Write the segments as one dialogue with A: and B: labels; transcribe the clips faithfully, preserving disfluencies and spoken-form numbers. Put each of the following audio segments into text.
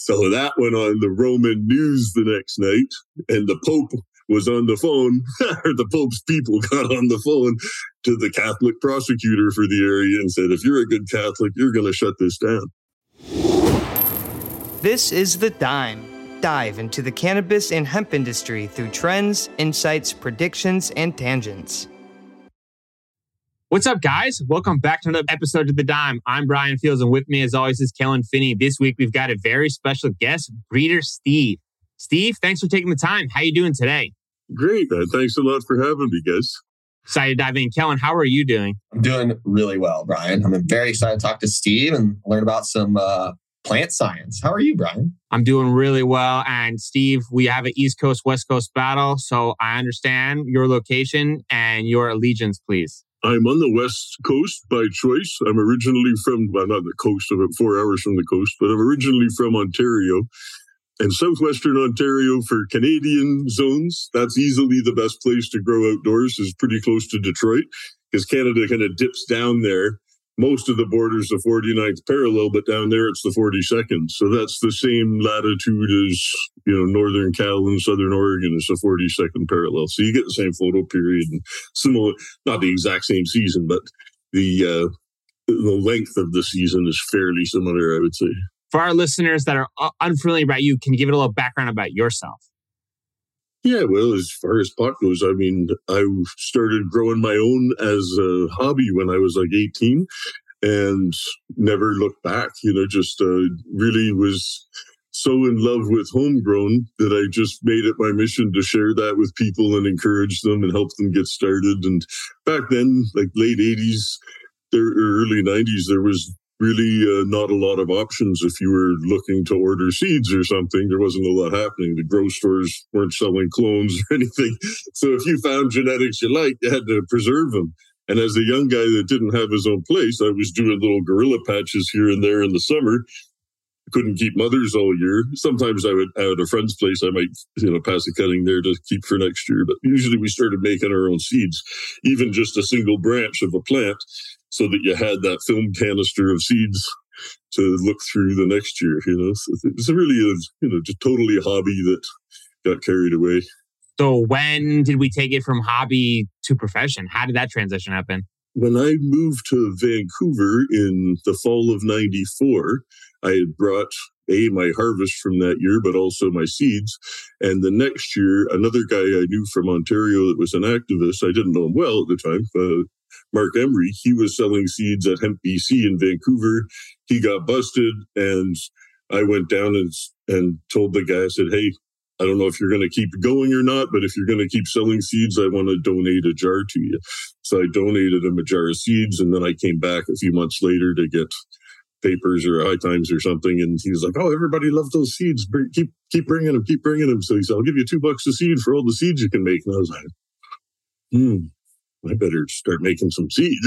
A: So that went on the Roman news the next night, and the Pope was on the phone, or the Pope's people got on the phone to the Catholic prosecutor for the area and said, if you're a good Catholic, you're going to shut this down.
B: This is The Dime. Dive into the cannabis and hemp industry through trends, insights, predictions, and tangents.
C: What's up, guys? Welcome back to another episode of The Dime. I'm Brian Fields, and with me, as always, is Kellen Finney. This week, we've got a very special guest, breeder Steve. Steve, thanks for taking the time. How you doing today?
A: Great, man. Thanks a lot for having me, guys.
C: Excited to dive in. Kellen, how are you doing?
D: I'm doing really well, Brian. I'm very excited to talk to Steve and learn about some uh, plant science. How are you, Brian?
C: I'm doing really well. And Steve, we have an East Coast, West Coast battle. So I understand your location and your allegiance, please.
A: I'm on the West Coast by choice. I'm originally from, well, not the coast, I'm about four hours from the coast, but I'm originally from Ontario. And southwestern Ontario for Canadian zones, that's easily the best place to grow outdoors, is pretty close to Detroit, because Canada kind of dips down there. Most of the border's the forty-ninth parallel, but down there it's the forty-second. So that's the same latitude as, you know, Northern Cal and Southern Oregon is the forty-second parallel. So you get the same photo period and similar, not the exact same season, but the uh, the length of the season is fairly similar, I would say.
C: For our listeners that are unfamiliar about you, can you give it a little background about yourself?
A: Yeah, well, as far as pot goes, I mean, I started growing my own as a hobby when I was like eighteen and never looked back, you know, just uh, really was so in love with homegrown that I just made it my mission to share that with people and encourage them and help them get started. And back then, like late eighties, or early nineties, there was really uh, not a lot of options if you were looking to order seeds or something. There wasn't a lot happening. The grow stores weren't selling clones or anything. So if you found genetics you liked, you had to preserve them. And as a young guy that didn't have his own place, I was doing little guerrilla patches here and there in the summer. I couldn't keep mothers all year. Sometimes I would, at a friend's place, I might, you know, pass a cutting there to keep for next year. But usually we started making our own seeds, even just a single branch of a plant, so that you had that film canister of seeds to look through the next year, you know. So it's really a, you know, just totally a hobby that got carried away.
C: So when did we take it from hobby to profession? How did that transition happen?
A: When I moved to Vancouver in the fall of ninety-four, I had brought A, my harvest from that year, but also my seeds. And the next year, another guy I knew from Ontario that was an activist, I didn't know him well at the time, uh, Mark Emery, he was selling seeds at Hemp B C in Vancouver. He got busted, and I went down and and told the guy, I said, hey, I don't know if you're going to keep going or not, but if you're going to keep selling seeds, I want to donate a jar to you. So I donated him a jar of seeds, and then I came back a few months later to get papers or High Times or something, and he was like, oh, everybody loved those seeds. Bring, keep keep bringing them, keep bringing them. So he said, I'll give you two bucks a seed for all the seeds you can make. And I was like, hmm. I better start making some seeds.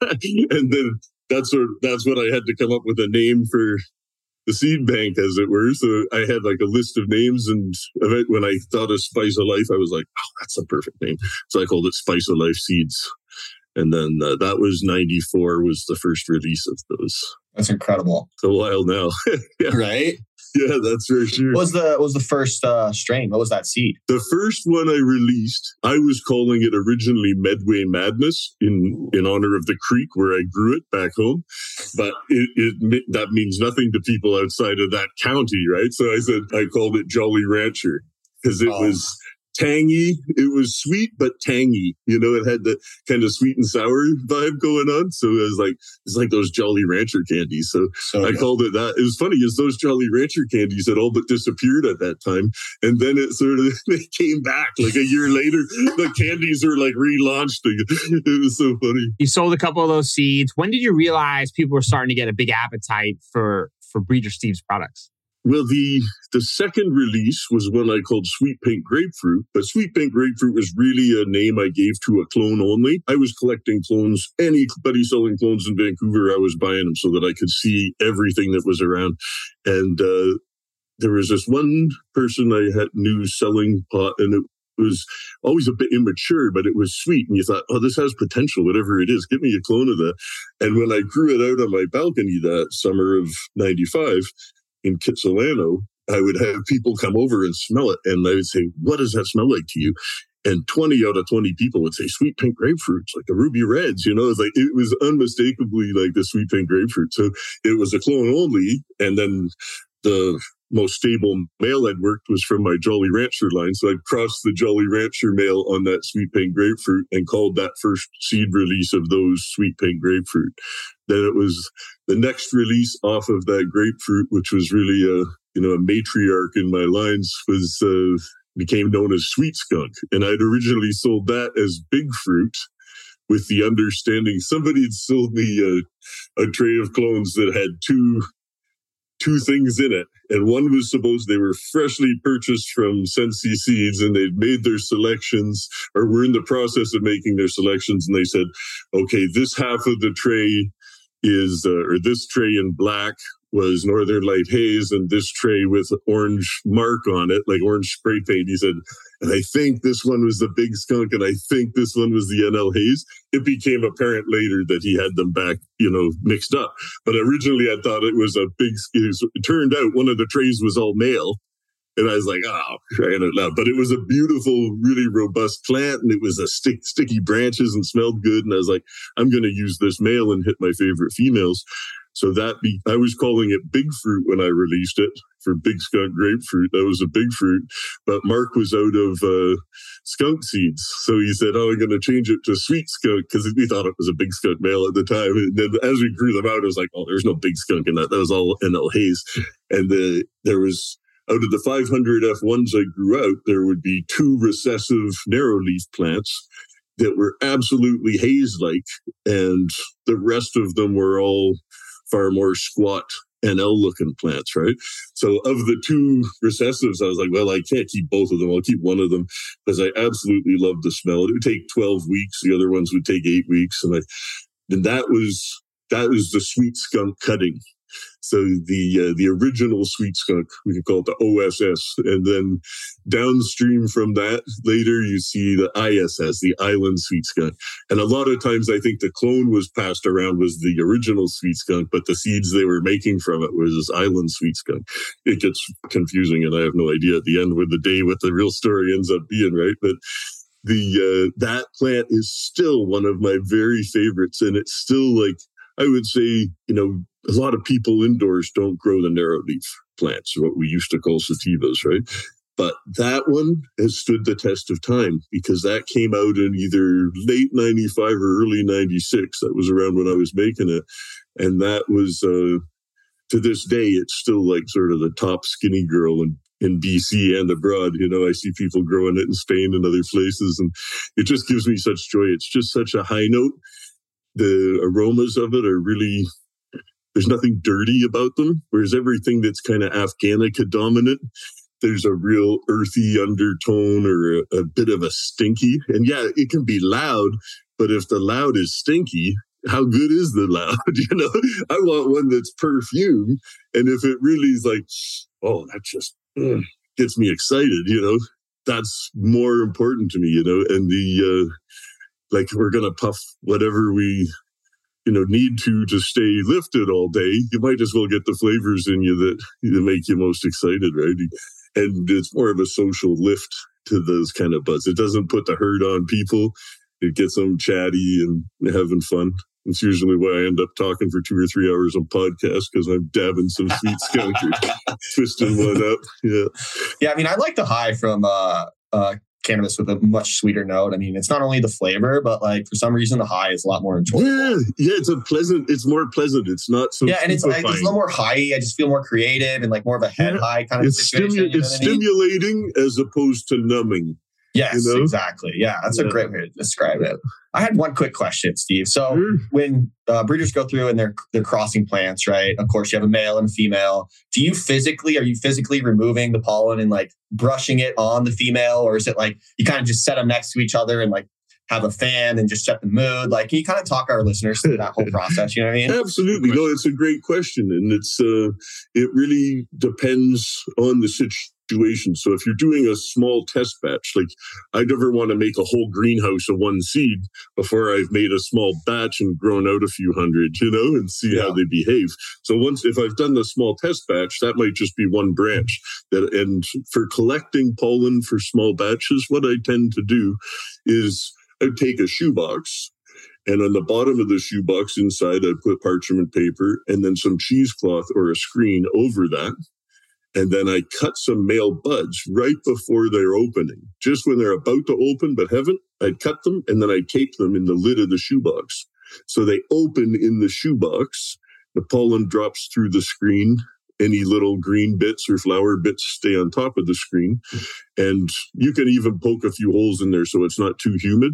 A: And then that's what, that's what I had to come up with a name for the seed bank, as it were. So I had like a list of names, and when I thought of Spice of Life, I was like, oh, that's a perfect name. So I called it Spice of Life Seeds. And then uh, that was ninety-four was the first release of those.
D: That's incredible.
A: It's a while now. Yeah.
D: Right?
A: Yeah, that's for sure.
D: What was the what was the first uh, strain? What was that seed?
A: The first one I released, I was calling it originally Medway Madness in, in honor of the creek where I grew it back home. But it, it that means nothing to people outside of that county, right? So I said I called it Jolly Rancher because it oh. was tangy. It was sweet, but tangy. You know, it had the kind of sweet and sour vibe going on. So it was like, it's like those Jolly Rancher candies. So, so I good. called it that. It was funny is those Jolly Rancher candies had all but disappeared at that time. And then it sort of, they came back like a year later. The candies were like relaunched again. It was so funny.
C: You sold a couple of those seeds. When did you realize people were starting to get a big appetite for, for Breeder Steve's products?
A: Well, the the second release was one I called Sweet Pink Grapefruit, but Sweet Pink Grapefruit was really a name I gave to a clone only. I was collecting clones. Anybody selling clones in Vancouver, I was buying them so that I could see everything that was around. And uh, there was this one person I had knew selling pot, and it was always a bit immature, but it was sweet. And you thought, oh, this has potential, whatever it is. Give me a clone of that. And when I grew it out on my balcony that summer of ninety-five, in Kitsilano, I would have people come over and smell it. And I would say, what does that smell like to you? And twenty out of twenty people would say sweet pink grapefruits, like the ruby reds, you know, it's like, it was unmistakably like the sweet pink grapefruit. So it was a clone only. And then the most stable male I'd worked was from my Jolly Rancher line. So I'd crossed the Jolly Rancher male on that sweet pink grapefruit and called that first seed release of those sweet pink grapefruit. Then it was the next release off of that grapefruit, which was really a, you know, a matriarch in my lines, was, uh, became known as Sweet Skunk. And I'd originally sold that as Big Fruit with the understanding somebody had sold me a, a tray of clones that had two two things in it. And one was supposed they were freshly purchased from Sensi Seeds and they'd made their selections or were in the process of making their selections. And they said, okay, this half of the tray is, uh, or this tray in black was Northern Light Haze, and this tray with orange mark on it, like orange spray paint. He said, and I think this one was the Big Skunk, and I think this one was the N L Haze. It became apparent later that he had them back, you know, mixed up. But originally I thought it was a big, it, was, it turned out one of the trays was all male. And I was like, oh, crying out loud. But it was a beautiful, really robust plant, and it was a stick, sticky branches and smelled good. And I was like, I'm going to use this male and hit my favorite females. So that be, I was calling it Big Fruit when I released it for Big Skunk Grapefruit. That was a big fruit. But Mark was out of uh, skunk seeds. So he said, oh, I'm going to change it to Sweet Skunk because we thought it was a Big Skunk male at the time. And then as we grew them out, I was like, oh, there's no Big Skunk in that. That was all N L Haze. And the, there was, out of the five hundred F ones I grew out, there would be two recessive narrow leaf plants that were absolutely haze-like. And the rest of them were all far more squat N L looking plants, right? So of the two recessives, I was like, well, I can't keep both of them. I'll keep one of them because I absolutely love the smell. It would take twelve weeks. The other ones would take eight weeks. And I, and that was, that was the Sweet Skunk cutting. So the uh, the original Sweet Skunk, we could call it the O S S. And then downstream from that, later you see the I S S, the Island Sweet Skunk. And a lot of times I think the clone was passed around was the original Sweet Skunk, but the seeds they were making from it was this Island Sweet Skunk. It gets confusing, and I have no idea at the end what the day what the real story ends up being, right? But the uh, that plant is still one of my very favorites, and it's still like, I would say, you know, a lot of people indoors don't grow the narrow leaf plants, what we used to call sativas, right? But that one has stood the test of time because that came out in either late ninety-five or early ninety-six. That was around when I was making it. And that was, uh, to this day, it's still like sort of the top skinny girl in, in B C and abroad. You know, I see people growing it in Spain and other places, and it just gives me such joy. It's just such a high note. The aromas of it are really, there's nothing dirty about them, whereas everything that's kind of Afghanica dominant, there's a real earthy undertone or a, a bit of a stinky. And yeah, it can be loud, but if the loud is stinky, how good is the loud? You know, I want one that's perfume. And if it really is like, oh, that just mm, gets me excited, you know, that's more important to me, you know, and the, uh, like we're going to puff whatever we, you know, need to to stay lifted all day. You might as well get the flavors in you that, that make you most excited, right? And it's more of a social lift to those kind of buds. It doesn't put the hurt on people. It gets them chatty and having fun. It's usually why I end up talking for two or three hours on podcasts because I'm dabbing some Sweet Skunk or twisting one up. Yeah.
D: Yeah, I mean, I like the high from uh, uh, cannabis with a much sweeter note. I mean, it's not only the flavor, but like for some reason the high is a lot more enjoyable.
A: Yeah, yeah, it's a pleasant. It's more pleasant. It's not so.
D: Yeah, and it's like, it's a little more high. I just feel more creative and like more of a head yeah. high kind of
A: it's
D: situation.
A: Stimu-
D: you know
A: it's
D: I mean?
A: stimulating as opposed to numbing.
D: Yes,
A: you know?
D: Exactly. Yeah, that's yeah. a great way to describe it. I had one quick question, Steve. So
A: sure.
D: when uh, breeders go through and they're they're crossing plants, right? Of course, you have a male and a female. Do you physically, are you physically removing the pollen and like brushing it on the female? Or is it like you kind of just set them next to each other and like have a fan and just set the mood? Like, can you kind of talk our listeners through that whole process? You know what I mean?
A: Absolutely. No, it's a great question. And it's uh, it really depends on the situation. fluctuations. So if you're doing a small test batch, like I never want to make a whole greenhouse of one seed before I've made a small batch and grown out a few hundred, you know, and see yeah. how they behave. So once, if I've done the small test batch, that might just be one branch. That, and for collecting pollen for small batches, what I tend to do is I take a shoebox, and on the bottom of the shoebox inside, I put parchment paper and then some cheesecloth or a screen over that. And then I cut some male buds right before they're opening. Just when they're about to open but haven't, I'd cut them and then I tape them in the lid of the shoebox. So they open in the shoebox. The pollen drops through the screen. Any little green bits or flower bits stay on top of the screen. And you can even poke a few holes in there so it's not too humid.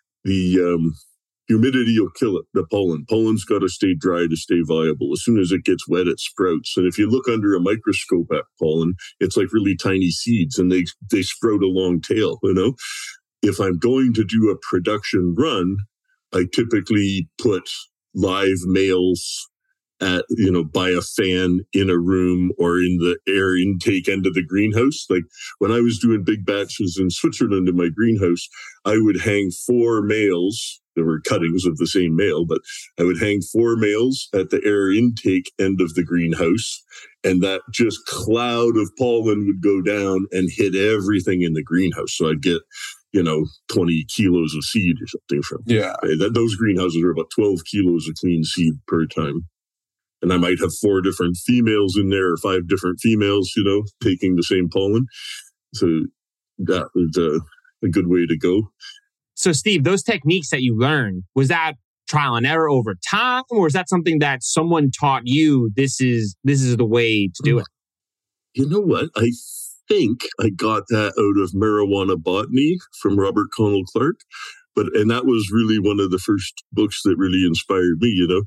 A: The um, humidity will kill it, the pollen. Pollen's got to stay dry to stay viable. As soon as it gets wet, it sprouts. And if you look under a microscope at pollen, it's like really tiny seeds and they, they sprout a long tail, you know? If I'm going to do a production run, I typically put live males at, you know, by a fan in a room or in the air intake end of the greenhouse. Like when I was doing big batches in Switzerland in my greenhouse, I would hang four males. There were cuttings of the same male, but I would hang four males at the air intake end of the greenhouse. And that just cloud of pollen would go down and hit everything in the greenhouse. So I'd get, you know, twenty kilos of seed or something from it.
D: Yeah.
A: That, those greenhouses are about twelve kilos of clean seed per time. And I might have four different females in there or five different females, you know, taking the same pollen. So that was a, a good way to go.
C: So, Steve, those techniques that you learned, was that trial and error over time, or is that something that someone taught you? This is this is the way to do it.
A: You know what? I think I got that out of Marijuana Botany from Robert Connell Clark, but and that was really one of the first books that really inspired me. You know,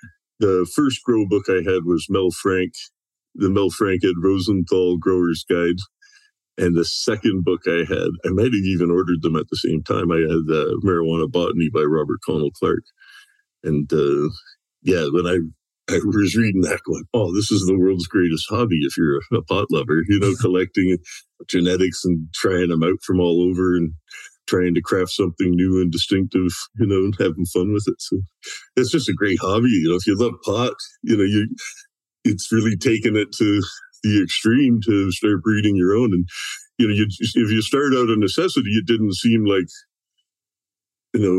A: the first grow book I had was Mel Frank, the Mel Frank Ed Rosenthal Grower's Guide. And the second book I had, I might have even ordered them at the same time. I had uh, Marijuana Botany by Robert Connell Clark. And uh, yeah, when I, I was reading that going, oh, this is the world's greatest hobby if you're a, a pot lover, you know, collecting genetics and trying them out from all over and trying to craft something new and distinctive, you know, and having fun with it. So it's just a great hobby. You know, if you love pot, you know, you it's really taken it to the extreme to start breeding your own. And, you know, you, if you start out of necessity, it didn't seem like, you know,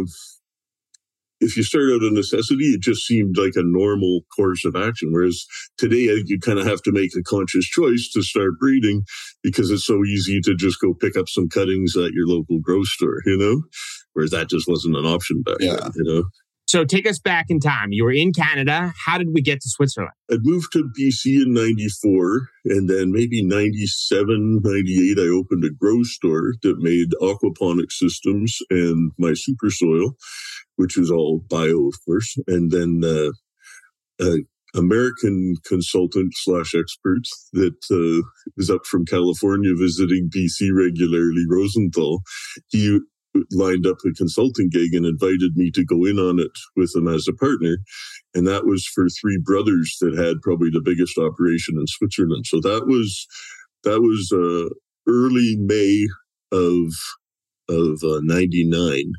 A: if you start out of necessity, it just seemed like a normal course of action. Whereas today, you kind of have to make a conscious choice to start breeding because it's so easy to just go pick up some cuttings at your local grow store, you know, whereas that just wasn't an option back yeah. then, you know.
C: So take us back in time. You were in Canada. How did we get to Switzerland?
A: I'd moved to B C in ninety-four, and then maybe ninety-seven, ninety-eight, I opened a grow store that made aquaponic systems and my super soil, which was all bio, of course. And then uh, an American consultant slash expert that uh, is up from California visiting B C regularly, Rosenthal, he lined up a consulting gig and invited me to go in on it with him as a partner. And that was for three brothers that had probably the biggest operation in Switzerland. So that was, that was uh, early May of, of uh, ninety-nine.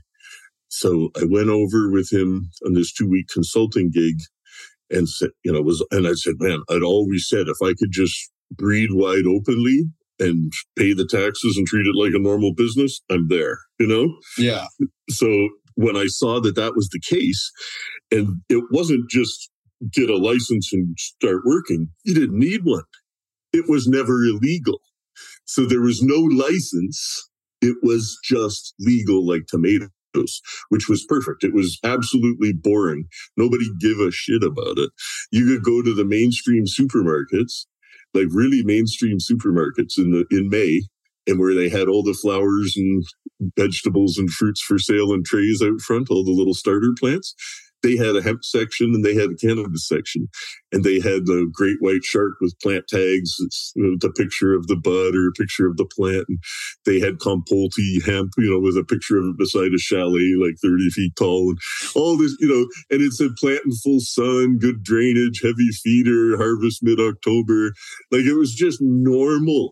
A: So I went over with him on this two week consulting gig and said, you know, was, and I said, man, I'd always said if I could just breed wide openly and pay the taxes and treat it like a normal business, I'm there, you know?
D: Yeah.
A: So when I saw that that was the case, and it wasn't just get a license and start working, you didn't need one. It was never illegal. So there was no license. It was just legal like tomatoes, which was perfect. It was absolutely boring. Nobody gave a shit about it. You could go to the mainstream supermarkets, like really mainstream supermarkets in the in May, and where they had all the flowers and vegetables and fruits for sale in trays out front, all the little starter plants. They had a hemp section and they had a cannabis section, and they had a great white shark with plant tags. It's, you know, the picture of the bud or a picture of the plant. And they had Compolti hemp, you know, with a picture of it beside a chalet, like thirty feet tall, and all this, you know, and it said plant in full sun, good drainage, heavy feeder, harvest mid-October. Like it was just normal.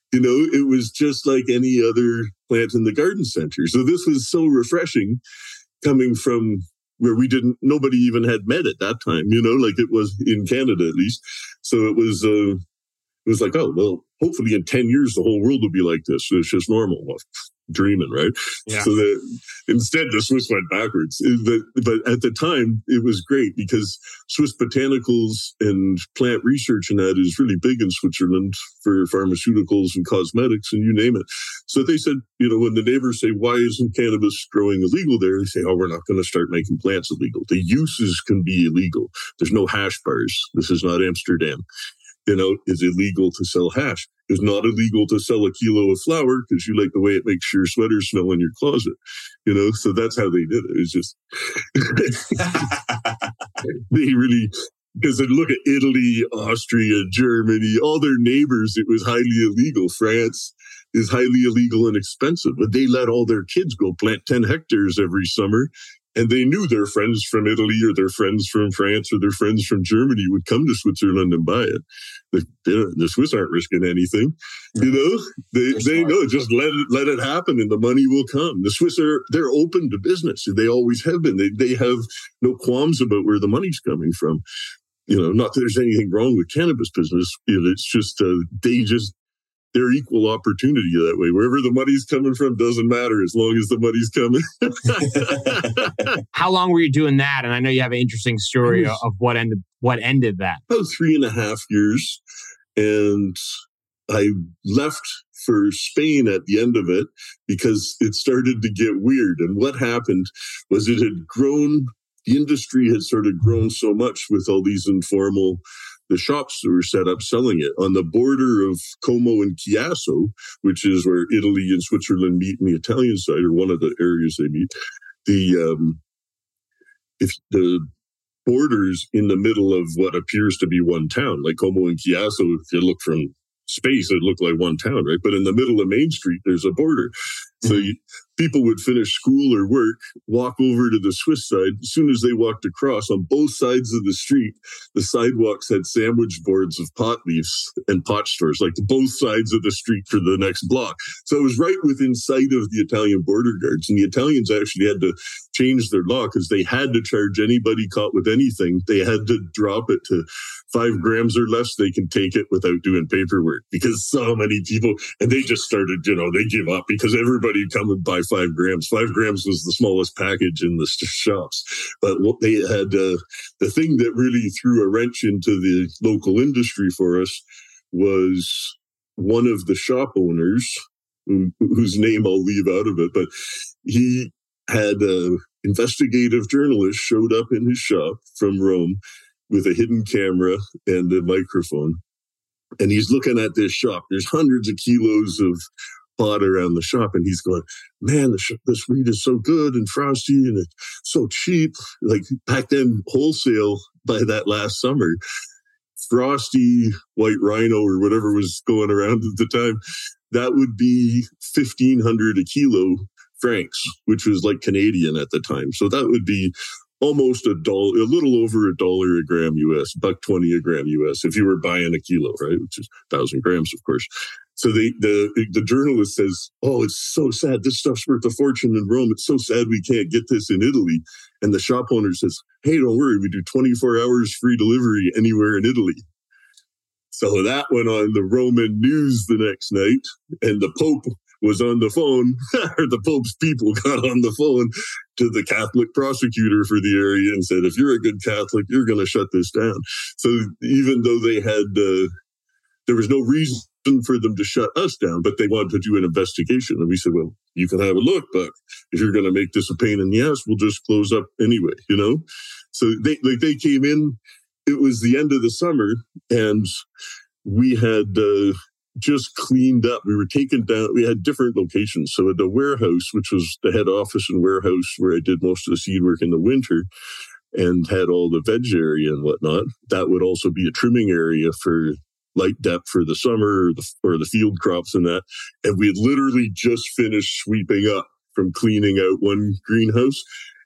A: You know, it was just like any other plant in the garden center. So this was so refreshing coming from where we didn't, nobody even had met at that time, you know, like it was in Canada at least. So it was, uh, it was like, oh, well, hopefully in ten years, the whole world will be like this. It's just normal. Well, dreaming, right?
C: Yeah.
A: So that instead the Swiss went backwards. But, but at the time, it was great because Swiss botanicals and plant research and that is really big in Switzerland for pharmaceuticals and cosmetics and you name it. So they said, you know, when the neighbors say, why isn't cannabis growing illegal there? They say, oh, we're not going to start making plants illegal. The uses can be illegal. There's no hash bars. This is not Amsterdam. You know, it's illegal to sell hash. It's not illegal to sell a kilo of flour because you like the way it makes your sweater smell in your closet. You know, so that's how they did it. It's just, they really, because they look at Italy, Austria, Germany, all their neighbors, it was highly illegal. France is highly illegal and expensive, but they let all their kids go plant ten hectares every summer. And they knew their friends from Italy or their friends from France or their friends from Germany would come to Switzerland and buy it. The, the Swiss aren't risking anything, you know. They they know just let it let it happen, and the money will come. The Swiss are they're open to business. They always have been. They they have no qualms about where the money's coming from. You know, not that there's anything wrong with cannabis business. You know, it's just uh, they just. They're equal opportunity that way. Wherever the money's coming from doesn't matter as long as the money's coming.
C: How long were you doing that? And I know you have an interesting story was, of what ended what ended that.
A: About three and a half years. And I left for Spain at the end of it because it started to get weird. And what happened was it had grown, the industry had sort of grown so much with all these informal the shops that were set up selling it on the border of Como and Chiasso, which is where Italy and Switzerland meet in the Italian side, or one of the areas they meet. The um, if the borders in the middle of what appears to be one town, like Como and Chiasso, if you look from space, it looked like one town, right? But in the middle of Main Street, there's a border. So you, people would finish school or work, walk over to the Swiss side. As soon as they walked across, on both sides of the street, the sidewalks had sandwich boards of pot leaves and pot stores, like both sides of the street for the next block. So it was right within sight of the Italian border guards. And the Italians actually had to change their law because they had to charge anybody caught with anything. They had to drop it to five grams or less. They can take it without doing paperwork because so many people, and they just started, you know, they give up because everybody would come and buy five grams. Five grams was the smallest package in the shops. But what they had, uh, the thing that really threw a wrench into the local industry for us was one of the shop owners, who, whose name I'll leave out of it, but he had an investigative journalist showed up in his shop from Rome with a hidden camera and a microphone. And he's looking at this shop. There's hundreds of kilos of pot around the shop. And he's going, man, this, this weed is so good and frosty and it's so cheap. Like back then, wholesale by that last summer, frosty white rhino or whatever was going around at the time, that would be fifteen hundred a kilo francs, which was like Canadian at the time. So that would be almost a dollar, a little over a dollar a gram U S, buck twenty a gram U S, if you were buying a kilo, right? Which is a thousand grams, of course. So they, the the journalist says, oh, it's so sad. This stuff's worth a fortune in Rome. It's so sad we can't get this in Italy. And the shop owner says, hey, don't worry. We do twenty-four hours free delivery anywhere in Italy. So that went on the Roman news the next night. And the Pope was on the phone, or the Pope's people got on the phone to the Catholic prosecutor for the area and said, if you're a good Catholic, you're going to shut this down. So even though they had, uh, there was no reason for them to shut us down, but they wanted to do an investigation. And we said, well, you can have a look, but if you're going to make this a pain in the ass, we'll just close up anyway, you know? So they, like, they came in, it was the end of the summer, and we had, uh, just cleaned up. We were taken down. We had different locations. So at the warehouse, which was the head office and warehouse where I did most of the seed work in the winter and had all the veg area and whatnot, that would also be a trimming area for light depth for the summer or the, or the field crops and that. And we had literally just finished sweeping up from cleaning out one greenhouse.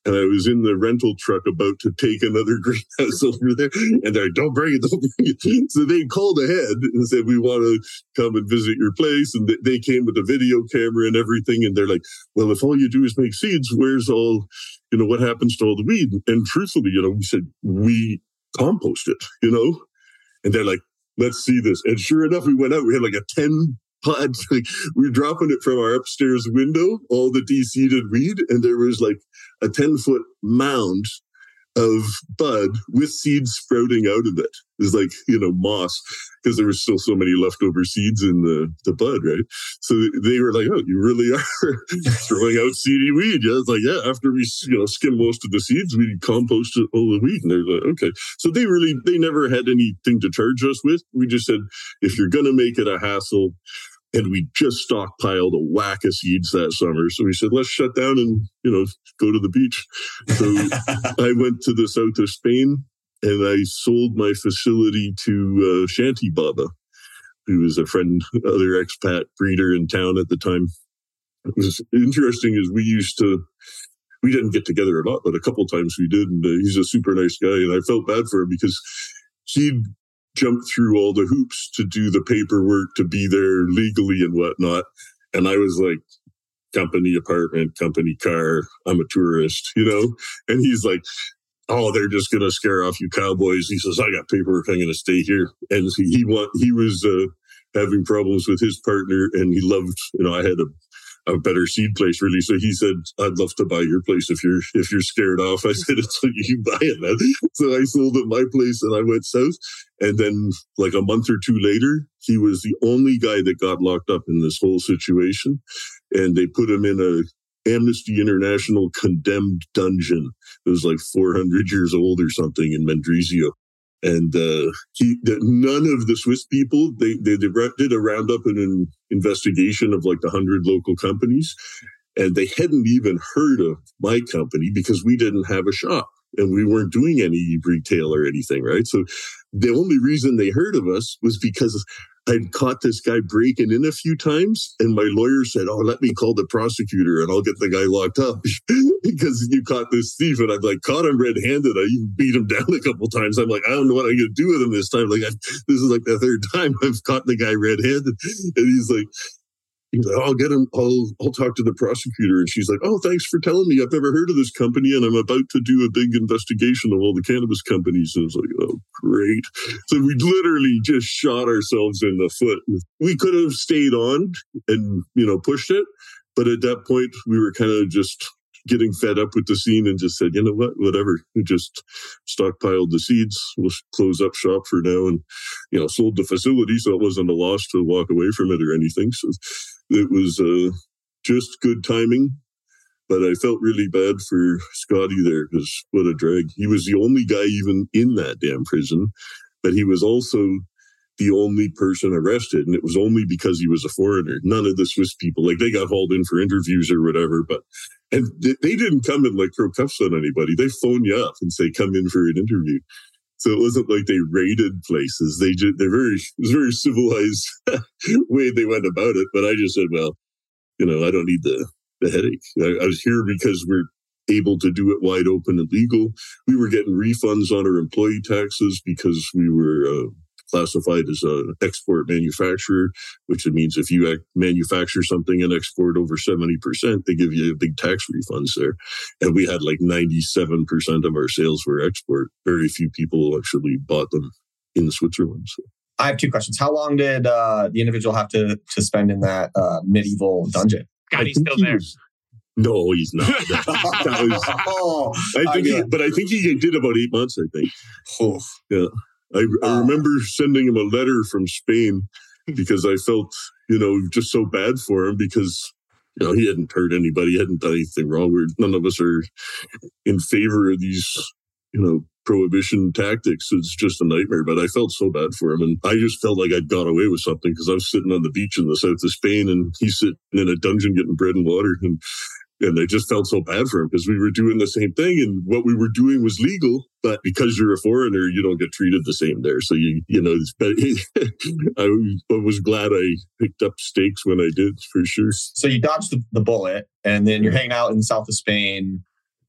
A: And I was in the rental truck about to take another greenhouse over there. And they're like, don't bring it, don't bring it. So they called ahead and said, we want to come and visit your place. And they came with a video camera and everything. And they're like, well, if all you do is make seeds, where's all, you know, what happens to all the weed? And truthfully, you know, we said, we compost it, you know? And they're like, let's see this. And sure enough, we went out, we had like a ten pod, like we were dropping it from our upstairs window, all the de-seeded weed. And there was like a ten foot mound of bud with seeds sprouting out of it. It was like, you know, moss, because there was still so many leftover seeds in the, the bud, right? So they were like, oh, you really are throwing out seedy weed. Yeah, it's like, yeah, after we, you know, skim most of the seeds, we composted all the weed. And they're like, okay. So they really, they never had anything to charge us with. We just said, if you're going to make it a hassle, and we just stockpiled a whack of seeds that summer. So we said, let's shut down and, you know, go to the beach. So I went to the south of Spain and I sold my facility to uh, Shanty Baba, who was a friend, other expat breeder in town at the time. It was interesting is we used to, we didn't get together a lot, but a couple times we did. And uh, he's a super nice guy. And I felt bad for him because he'd jumped through all the hoops to do the paperwork to be there legally and whatnot. And I was like, company apartment, company car, I'm a tourist, you know? And he's like, oh, they're just going to scare off you cowboys. He says, I got paperwork, I'm going to stay here. And he, he, want, he was uh, having problems with his partner and he loved, you know, I had a a better seed place really. So he said, I'd love to buy your place if you're if you're scared off. I said, it's like you buy it, man. So I sold him my place and I went south. And then like a month or two later, he was the only guy that got locked up in this whole situation. And they put him in a Amnesty International condemned dungeon. It was like four hundred years old or something in Mendrisio. And uh, he, the, none of the Swiss people, they, they, they did a roundup and an investigation of like the hundred local companies. And they hadn't even heard of my company because we didn't have a shop and we weren't doing any retail or anything, right? So the only reason they heard of us was because I'd caught this guy breaking in a few times, and my lawyer said, oh, let me call the prosecutor and I'll get the guy locked up because you caught this thief. And I've like caught him red-handed. I even beat him down a couple times. I'm like, I don't know what I'm going to do with him this time. Like, I, this is like the third time I've caught the guy red-handed. And he's like, he's like, I'll get him. I'll, I'll talk to the prosecutor. And she's like, oh, thanks for telling me. I've never heard of this company. And I'm about to do a big investigation of all the cannabis companies. And I was like, oh, great. So we literally just shot ourselves in the foot. We could have stayed on and, you know, pushed it. But at that point, we were kind of just getting fed up with the scene and just said, you know what, whatever. We just stockpiled the seeds. We'll close up shop for now and, you know, sold the facility. So it wasn't a loss to walk away from it or anything. So it was uh, just good timing. But I felt really bad for Scotty there because what a drag. He was the only guy even in that damn prison, but he was also the only person arrested. And it was only because he was a foreigner. None of the Swiss people, like they got hauled in for interviews or whatever, but and they didn't come and like throw cuffs on anybody. They phone you up and say, come in for an interview. So it wasn't like they raided places. They just, they're very, it was a very civilized way they went about it. But I just said, well, you know, I don't need the, the headache. I, I was here because we're able to do it wide open and legal. We were getting refunds on our employee taxes because we were uh, classified as an export manufacturer, which means if you manufacture something and export over seventy percent, they give you big tax refunds there. And we had like ninety-seven percent of our sales were export. Very few people actually bought them in Switzerland. So.
D: I have two questions. How long did uh, the individual have to, to spend in that uh, medieval dungeon?
C: God, he's still there.
A: Was, no, he's not. That, that was, oh, I think, I he, but I think he did about eight months. I think.
D: Oh.
A: Yeah. I, I remember sending him a letter from Spain because I felt, you know, just so bad for him because, you know, he hadn't hurt anybody, he hadn't done anything wrong. We're, none of us are in favor of these, you know, prohibition tactics. It's just a nightmare, but I felt so bad for him. And I just felt like I'd got away with something because I was sitting on the beach in the south of Spain and he's sitting in a dungeon getting bread and water. And And I just felt so bad for him because we were doing the same thing and what we were doing was legal, but because you're a foreigner, you don't get treated the same there. So, you you know, it's better. I, was, I was glad I picked up stakes when I did, for sure.
D: So you dodged the, the bullet and then you're hanging out in the south of Spain.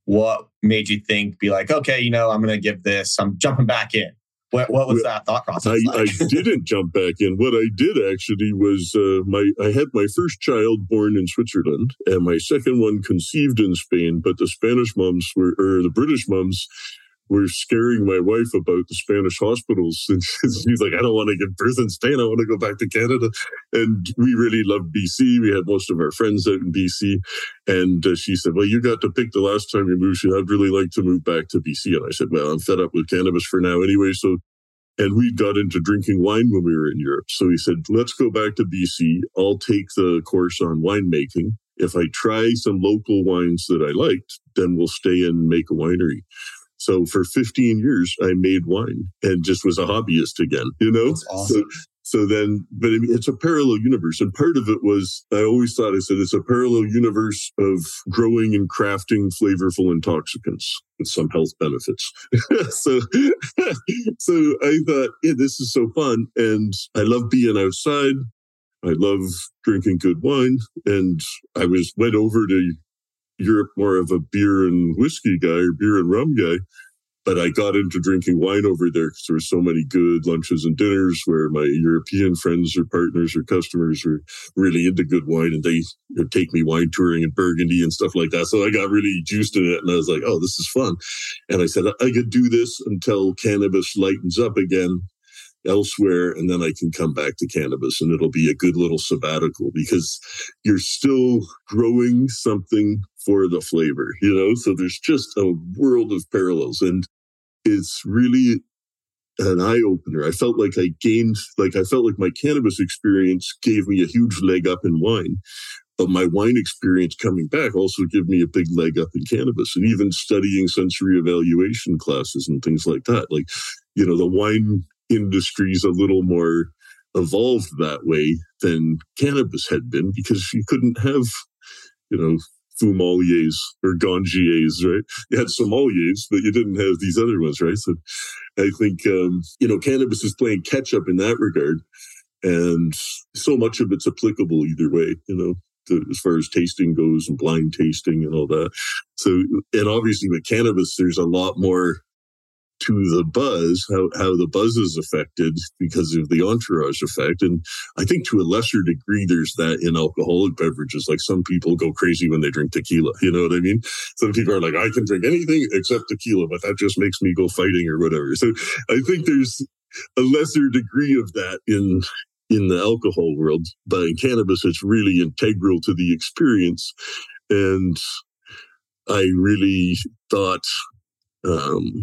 D: what made you think, be like, okay, you know, I'm going to give this, I'm jumping back in? What, what was that thought process
A: I,
D: like?
A: I didn't jump back in. What I did actually was uh, my I had my first child born in Switzerland and my second one conceived in Spain, but the Spanish moms were, or the British moms were scaring my wife about the Spanish hospitals. And she's like, I don't want to give birth in Spain. I want to go back to Canada. And we really loved B C. We had most of our friends out in B C. And uh, she said, well, you got to pick the last time you moved. I'd really like to move back to B C. And I said, well, I'm fed up with cannabis for now anyway. So, and we got into drinking wine when we were in Europe. So he said, let's go back to B C. I'll take the course on winemaking. If I try some local wines that I liked, then we'll stay and make a winery. So for fifteen years, I made wine and just was a hobbyist again, you know?
D: That's awesome.
A: So, so then, but I mean, it's a parallel universe. And part of it was, I always thought, I said, it's a parallel universe of growing and crafting flavorful intoxicants with some health benefits. so, so I thought, yeah, this is so fun. And I love being outside. I love drinking good wine. And I was went over to Europe more of a beer and whiskey guy or beer and rum guy. But I got into drinking wine over there because there were so many good lunches and dinners where my European friends or partners or customers were really into good wine, and they would take me wine touring in Burgundy and stuff like that. So I got really juiced in it, and I was like, oh, this is fun. And I said, I could do this until cannabis lightens up again elsewhere, and then I can come back to cannabis, and it'll be a good little sabbatical because you're still growing something for the flavor, you know? So there's just a world of parallels, and it's really an eye-opener. I felt like I gained, like I felt like my cannabis experience gave me a huge leg up in wine, but my wine experience coming back also gave me a big leg up in cannabis, and even studying sensory evaluation classes and things like that. Like, you know, the wine industry's a little more evolved that way than cannabis had been because you couldn't have, you know, fumaliers or gangiers, right? You had sommeliers, but you didn't have these other ones, right? So I think, um, you know, cannabis is playing catch up in that regard. And so much of it's applicable either way, you know, to, as far as tasting goes and blind tasting and all that. So, and obviously with cannabis, there's a lot more to the buzz, how, how the buzz is affected because of the entourage effect. And I think to a lesser degree, there's that in alcoholic beverages. Like some people go crazy when they drink tequila. You know what I mean? Some people are like, I can drink anything except tequila, but that just makes me go fighting or whatever. So I think there's a lesser degree of that in in the alcohol world. But in cannabis, it's really integral to the experience. And I really thought, um,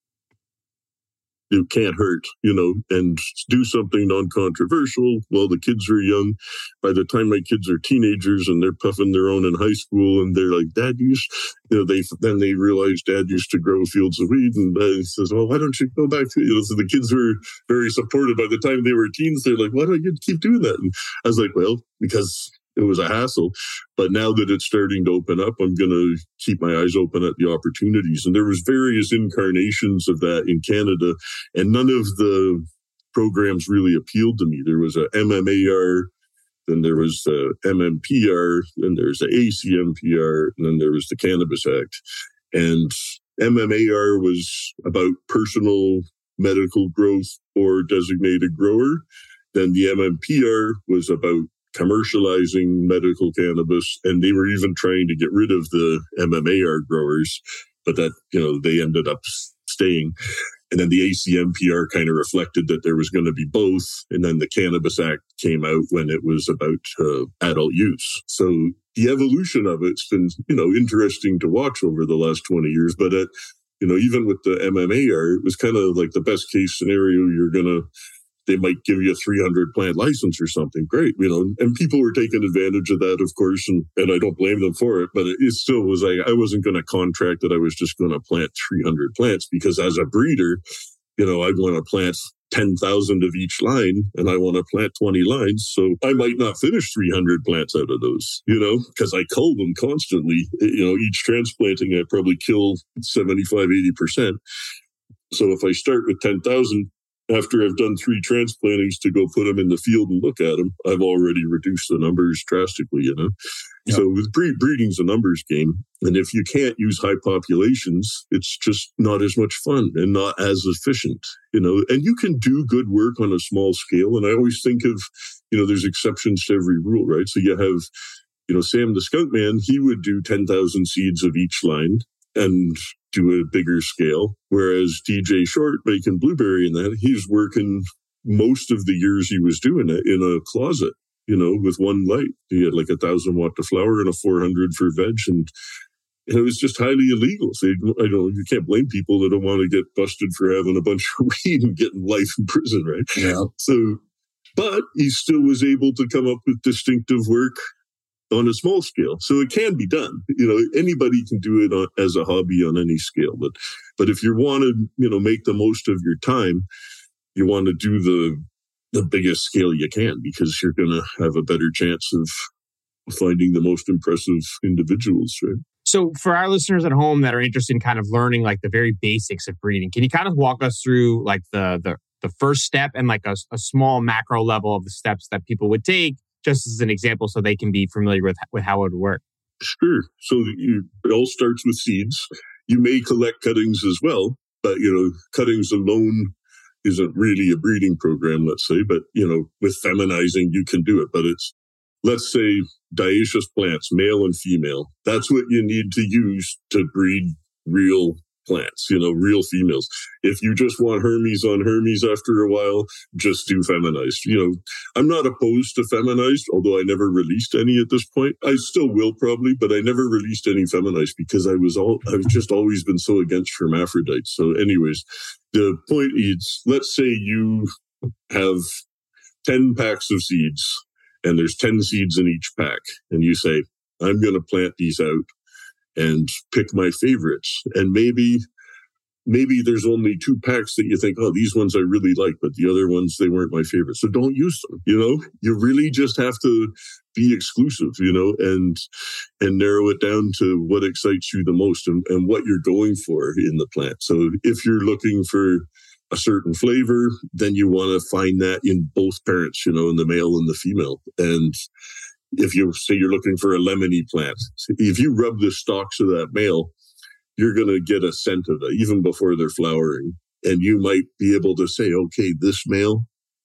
A: it can't hurt, you know, and do something non-controversial while the kids are young. By the time my kids are teenagers and they're puffing their own in high school and they're like, Dad used, you know, they then they realize Dad used to grow fields of weed, and he says, well, why don't you go back to, you know, so the kids were very supportive. By the time they were teens, they're like, why don't you keep doing that? And I was like, well, because it was a hassle. But now that it's starting to open up, I'm going to keep my eyes open at the opportunities. And there was various incarnations of that in Canada, and none of the programs really appealed to me. There was a M M A R, then there was a M M P R, then there's the A C M P R, and then there was the Cannabis Act. And M M A R was about personal medical growth or designated grower. Then the M M P R was about commercializing medical cannabis, and they were even trying to get rid of the M M A R growers, but that, you know, they ended up staying. And then the A C M P R kind of reflected that there was going to be both. And then the Cannabis Act came out when it was about uh, adult use. So the evolution of it's been, you know, interesting to watch over the last twenty years. But, uh, you know, even with the M M A R, it was kind of like the best case scenario. You're going to, they might give you a three hundred plant license or something. Great. You know, and people were taking advantage of that, of course. And, and I don't blame them for it, but it, it still was like, I wasn't going to contract that I was just going to plant three hundred plants, because as a breeder, you know, I'd want to plant ten thousand of each line, and I want to plant twenty lines. So I might not finish three hundred plants out of those, you know, because I cull them constantly. You know, each transplanting, I probably kill seventy-five, eighty percent. So if I start with ten thousand, after I've done three transplantings to go put them in the field and look at them, I've already reduced the numbers drastically, you know? Yep. So with breed, breeding's a numbers game. And if you can't use high populations, it's just not as much fun and not as efficient, you know? And you can do good work on a small scale. And I always think of, you know, there's exceptions to every rule, right? So you have, you know, Sam the Scout Man, he would do ten thousand seeds of each line and do a bigger scale. Whereas D J Short making blueberry and that, he's working most of the years he was doing it in a closet, you know, with one light. He had like a thousand watt to flower and a four hundred for veg. And, and it was just highly illegal. So you, I don't, you can't blame people that don't want to get busted for having a bunch of weed and getting life in prison, right?
D: Yeah.
A: So, but he still was able to come up with distinctive work on a small scale. So it can be done. You know, anybody can do it on, as a hobby on any scale. But but if you want to, you know, make the most of your time, you want to do the the biggest scale you can, because you're going to have a better chance of finding the most impressive individuals, right?
C: So for our listeners at home that are interested in kind of learning like the very basics of breeding, can you kind of walk us through like the the, the first step and like a, a small macro level of the steps that people would take, just as an example, so they can be familiar with, with how it would work?
A: Sure. So you, it all starts with seeds. You may collect cuttings as well, but, you know, cuttings alone isn't really a breeding program, let's say. But, you know, with feminizing, you can do it. But it's, let's say, dioecious plants, male and female. That's what you need to use to breed real plants, you know, real females. If you just want Hermes on Hermes after a while, just do feminized. You know, I'm not opposed to feminized, although I never released any at this point. I still will probably, but I never released any feminized because I was all, I've just always been so against hermaphrodites. So anyways, the point is, let's say you have ten packs of seeds and there's ten seeds in each pack. And you say, I'm going to plant these out and pick my favorites. And maybe, maybe there's only two packs that you think, oh, these ones I really like, but the other ones, they weren't my favorite. So don't use them. You know, you really just have to be exclusive, you know, and, and narrow it down to what excites you the most and, and what you're going for in the plant. So if you're looking for a certain flavor, then you want to find that in both parents, you know, in the male and the female. And if you say you're looking for a lemony plant, if you rub the stalks of that male, you're going to get a scent of it even before they're flowering. And you might be able to say, okay, this male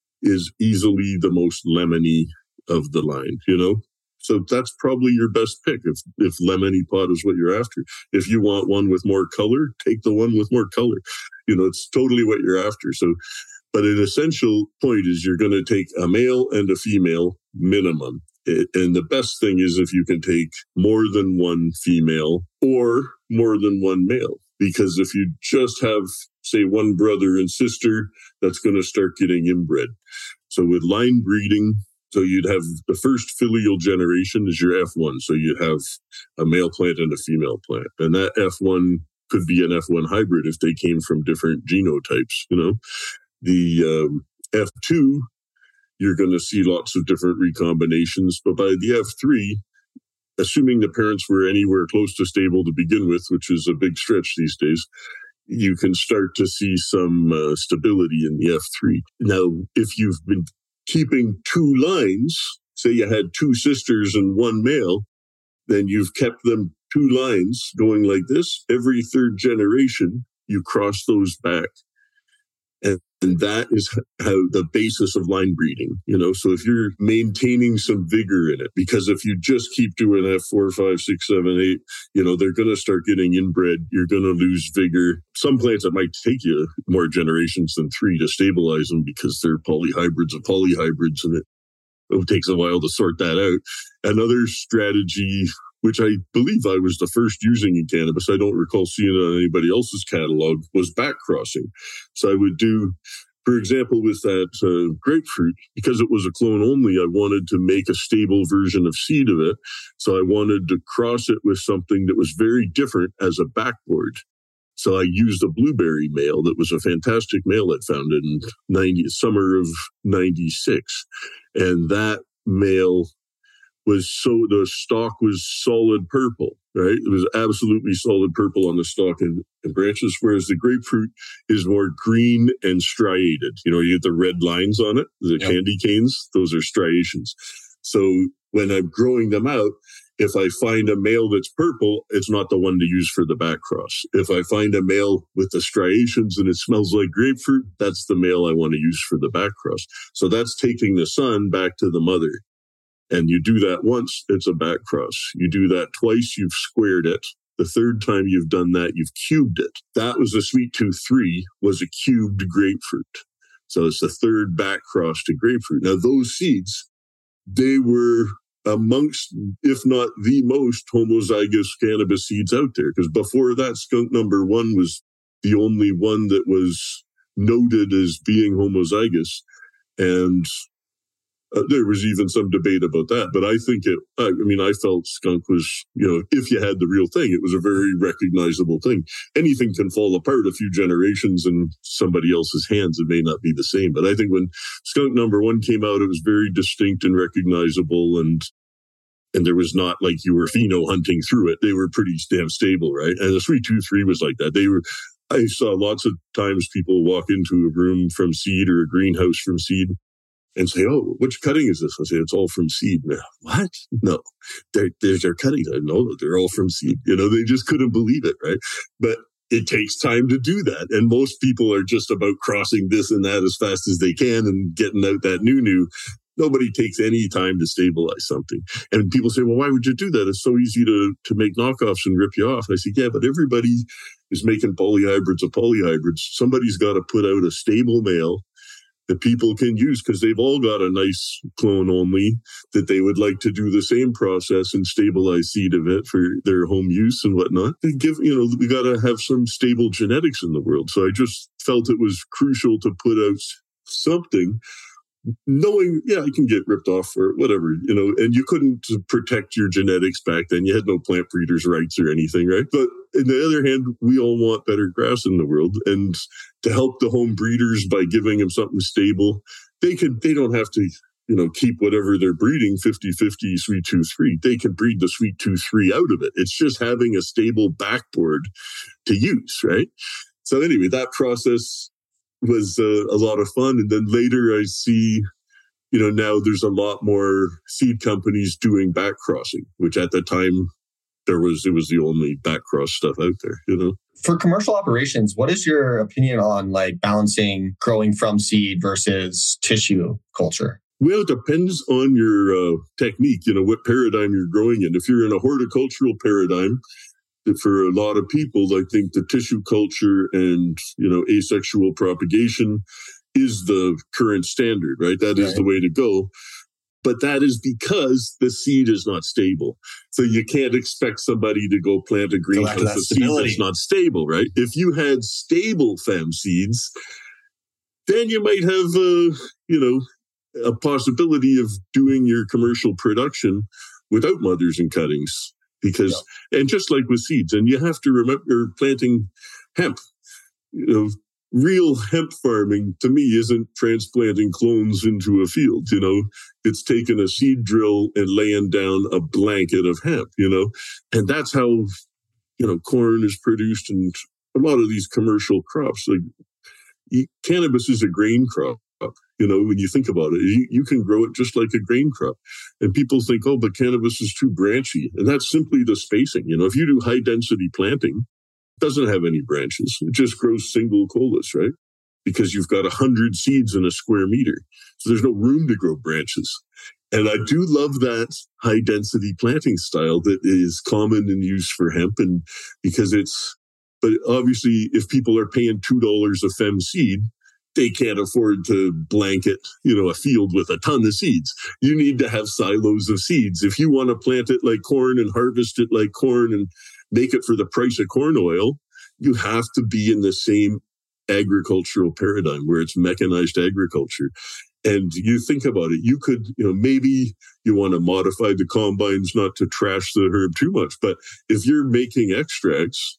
A: is easily the most lemony of the line, you know? So that's probably your best pick if, if lemony pot is what you're after. If you want one with more color, take the one with more color. You know, it's totally what you're after. So, but an essential point is you're going to take a male and a female minimum. And the best thing is if you can take more than one female or more than one male, because if you just have, say, one brother and sister, that's going to start getting inbred. So with line breeding, so you'd have the first filial generation is your F one. So you have a male plant and a female plant. And that F one could be an F one hybrid if they came from different genotypes, you know. The um, F two, you're going to see lots of different recombinations. But by the F three, assuming the parents were anywhere close to stable to begin with, which is a big stretch these days, you can start to see some uh, stability in the F three. Now, if you've been keeping two lines, say you had two sisters and one male, then you've kept them two lines going like this. Every third generation, you cross those back. And, and that is how the basis of line breeding, you know, so if you're maintaining some vigor in it, because if you just keep doing that four, five, six, seven, eight, you know, they're going to start getting inbred. You're going to lose vigor. Some plants, it might take you more generations than three to stabilize them because they're polyhybrids of polyhybrids, and it, it takes a while to sort that out. Another strategy, which I believe I was the first using in cannabis, I don't recall seeing it on anybody else's catalog, was back crossing. So I would do, for example, with that uh, grapefruit, because it was a clone only, I wanted to make a stable version of seed of it. So I wanted to cross it with something that was very different as a backboard. So I used a blueberry male that was a fantastic male I'd found in ninety, summer of ninety-six. And that male was so, the stalk was solid purple, right? It was absolutely solid purple on the stalk. And and branches, whereas the grapefruit is more green and striated. You know, you get the red lines on it, the yep. candy canes, those are striations. So when I'm growing them out, if I find a male that's purple, it's not the one to use for the back cross. If I find a male with the striations and it smells like grapefruit, that's the male I want to use for the back cross. So that's taking the son back to the mother. And you do that once, it's a back cross. You do that twice, you've squared it. The third time you've done that, you've cubed it. That was a Sweet Tooth three, was a cubed grapefruit. So it's the third back cross to grapefruit. Now, those seeds, they were amongst, if not the most, homozygous cannabis seeds out there. Because before that, skunk number one was the only one that was noted as being homozygous. And uh, there was even some debate about that. But I think it, I, I mean, I felt skunk was, you know, if you had the real thing, it was a very recognizable thing. Anything can fall apart a few generations in somebody else's hands. It may not be the same. But I think when skunk number one came out, it was very distinct and recognizable. And and there was not like you were pheno hunting through it. They were pretty damn stable, right? And the Sweet Tooth three was like that. They were, I saw lots of times people walk into a room from seed or a greenhouse from seed and say, oh, which cutting is this? I say, it's all from seed. Now, what? No, they're, they're, they're cutting. I know they're all from seed. You know, they just couldn't believe it, right? But it takes time to do that. And most people are just about crossing this and that as fast as they can and getting out that new new. Nobody takes any time to stabilize something. And people say, well, why would you do that? It's so easy to, to make knockoffs and rip you off. And I say, yeah, but everybody is making polyhybrids of polyhybrids. Somebody's got to put out a stable male that people can use because they've all got a nice clone only that they would like to do the same process and stabilize seed of it for their home use and whatnot. They give, you know, we got to have some stable genetics in the world. So I just felt it was crucial to put out something knowing, yeah, I can get ripped off or whatever, you know, and you couldn't protect your genetics back then. You had no plant breeders' rights or anything, right? But on the other hand, we all want better grass in the world. And to help the home breeders by giving them something stable, they could, they don't have to, you know, keep whatever they're breeding, fifty-fifty Sweet Tooth three. They can breed the Sweet Tooth three out of it. It's just having a stable backboard to use, right? So anyway, that process was uh, a lot of fun. And then later I see, you know, now there's a lot more seed companies doing back crossing, which at the time there was, it was the only back cross stuff out there, you know.
D: For commercial operations, what is your opinion on like balancing growing from seed versus tissue culture?
A: Well, it depends on your uh, technique, you know, what paradigm you're growing in. If you're in a horticultural paradigm, for a lot of people, I think the tissue culture and, you know, asexual propagation is the current standard, right? That is right. The way to go. But that is because the seed is not stable. So you can't expect somebody to go plant a greenhouse of seed that's not stable, right? If you had stable fem seeds, then you might have, uh, you know, a possibility of doing your commercial production without mothers and cuttings. Because, yeah. And just like with seeds, and you have to remember planting hemp, you know, real hemp farming to me isn't transplanting clones into a field, you know, it's taking a seed drill and laying down a blanket of hemp, you know, and that's how, you know, corn is produced and a lot of these commercial crops. Like cannabis is a grain crop. You know, when you think about it, you, you can grow it just like a grain crop. And people think, oh, but cannabis is too branchy. And that's simply the spacing. You know, if you do high density planting, it doesn't have any branches. It just grows single colas, right? Because you've got a hundred seeds in a square meter. So there's no room to grow branches. And I do love that high density planting style that is common in use for hemp. And because it's, but obviously if people are paying two dollars a fem seed, they can't afford to blanket, you know, a field with a ton of seeds. You need to have silos of seeds. If you want to plant it like corn and harvest it like corn and make it for the price of corn oil, you have to be in the same agricultural paradigm where it's mechanized agriculture. And you think about it, you could, you know, maybe you want to modify the combines not to trash the herb too much. But if you're making extracts,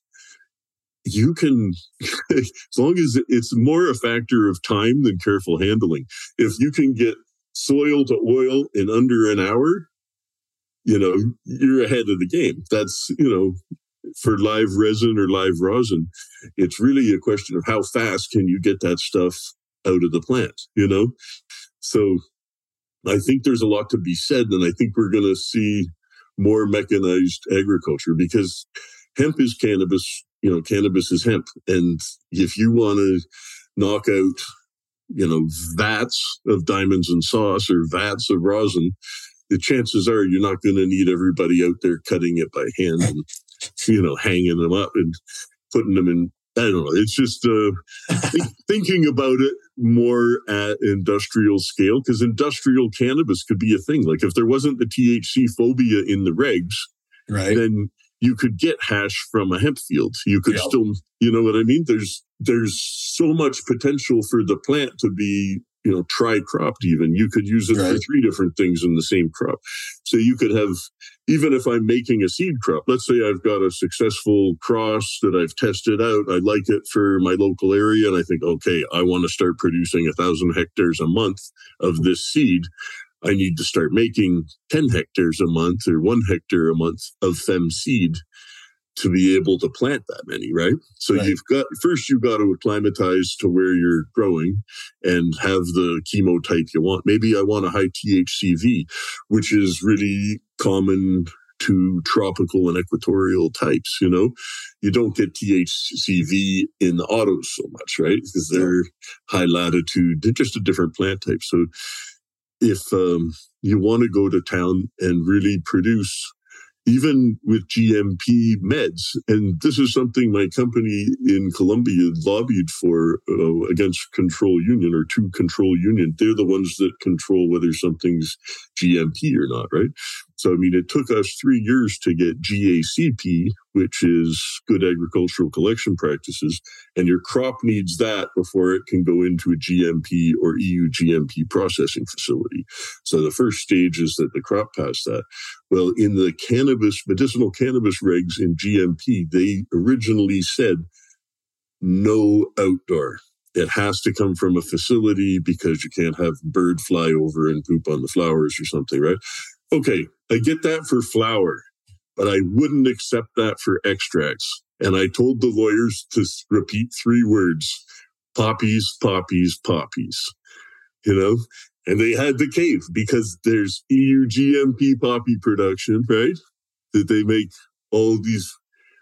A: you can, as long as it's more a factor of time than careful handling. If you can get soil to oil in under an hour, you know, you're ahead of the game. That's, you know, for live resin or live rosin, it's really a question of how fast can you get that stuff out of the plant, you know? So I think there's a lot to be said, and I think we're going to see more mechanized agriculture because hemp is cannabis, you know, cannabis is hemp. And if you want to knock out, you know, vats of diamonds and sauce or vats of rosin, the chances are you're not going to need everybody out there cutting it by hand and, you know, hanging them up and putting them in. I don't know. It's just uh, think, thinking about it more at industrial scale, because industrial cannabis could be a thing. Like if there wasn't the T H C phobia in the regs,
E: right,
A: then you could get hash from a hemp field. You could
E: yep.
A: still, you know what I mean? There's there's so much potential for the plant to be, you know, tri-cropped even. You could use it right. for three different things in the same crop. So you could have, even if I'm making a seed crop, let's say I've got a successful cross that I've tested out. I like it for my local area. And I think, okay, I want to start producing a thousand hectares a month of this seed. I need to start making ten hectares a month or one hectare a month of fem seed to be able to plant that many, right? So right. you've got, first you've got to acclimatize to where you're growing and have the chemotype you want. Maybe I want a high T H C V, which is really common to tropical and equatorial types, you know? You don't get T H C V in the autos so much, right? Because they're high latitude, they're just a different plant type. So if um, you want to go to town and really produce, even with G M P meds, and this is something my company in Colombia lobbied for uh, against Control Union or to Control Union. They're the ones that control whether something's G M P or not, right? So, I mean, it took us three years to get G A C P, which is Good Agricultural Collection Practices, and your crop needs that before it can go into a G M P or E U G M P processing facility. So the first stage is that the crop passed that. Well, in the cannabis, medicinal cannabis regs in G M P, they originally said no outdoor. It has to come from a facility because you can't have bird fly over and poop on the flowers or something, right? Okay, I get that for flower, but I wouldn't accept that for extracts. And I told the lawyers to repeat three words: poppies, poppies, poppies, you know? And they had the cave because there's E U G M P poppy production, right? That they make all these,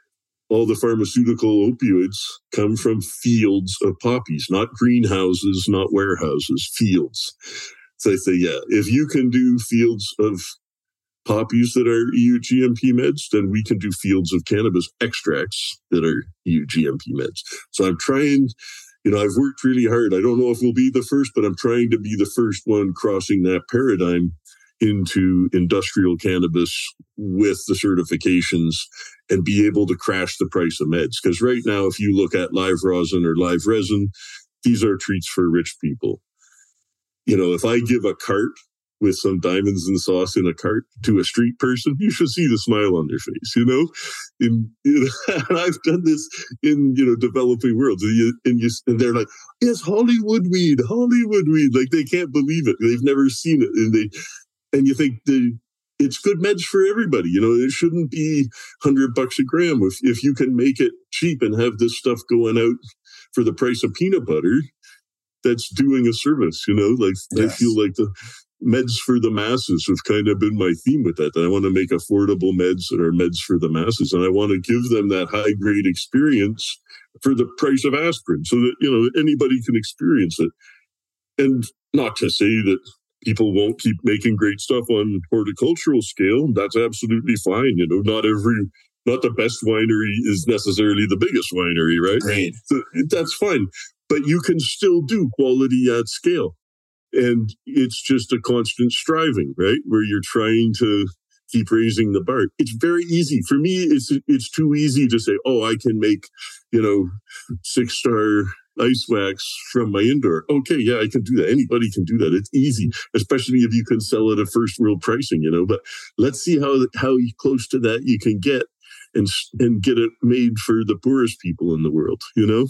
A: all the pharmaceutical opioids come from fields of poppies, not greenhouses, not warehouses, fields. So I say, yeah, if you can do fields of poppies that are E U G M P meds, then we can do fields of cannabis extracts that are E U G M P meds. So I'm trying, you know, I've worked really hard. I don't know if we'll be the first, but I'm trying to be the first one crossing that paradigm into industrial cannabis with the certifications and be able to crash the price of meds. Because right now, if you look at live rosin or live resin, these are treats for rich people. You know, if I give a cart with some diamonds and sauce in a cart to a street person, you should see the smile on their face, you know? In, you know, and I've done this in, you know, developing worlds. And, you, and, you, and they're like, yes, Hollywood weed, Hollywood weed. Like, they can't believe it. They've never seen it. And they, and you think the, it's good meds for everybody. You know, it shouldn't be one hundred bucks a gram. If, if you can make it cheap and have this stuff going out for the price of peanut butter, that's doing a service, you know? Like, yes. I feel like the meds for the masses have kind of been my theme with that. And I want to make affordable meds that are meds for the masses. And I want to give them that high grade experience for the price of aspirin so that, you know, anybody can experience it. And not to say that people won't keep making great stuff on horticultural scale. That's absolutely fine. You know, not every, not the best winery is necessarily the biggest winery, right?
E: Right.
A: So that's fine. But you can still do quality at scale. And it's just a constant striving, right? Where you're trying to keep raising the bar. It's very easy. For me, it's it's too easy to say, oh, I can make, you know, six-star ice wax from my indoor. Okay, yeah, I can do that. Anybody can do that. It's easy, especially if you can sell it at first world pricing, you know. But let's see how how close to that you can get and and get it made for the poorest people in the world, you know.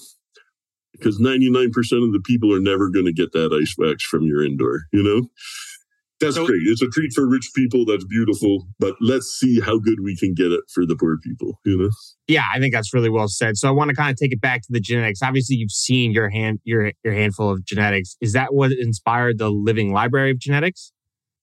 A: Because ninety-nine percent of the people are never going to get that ice wax from your indoor, you know? That's
C: So-
A: great. It's a treat for rich people. That's beautiful. But let's see how good we can get it for the poor people, you know?
C: Yeah, I think that's really well said. So I want to kind of take it back to the genetics. Obviously, you've seen your hand your your handful of genetics. Is that what inspired the Living Library of Genetics?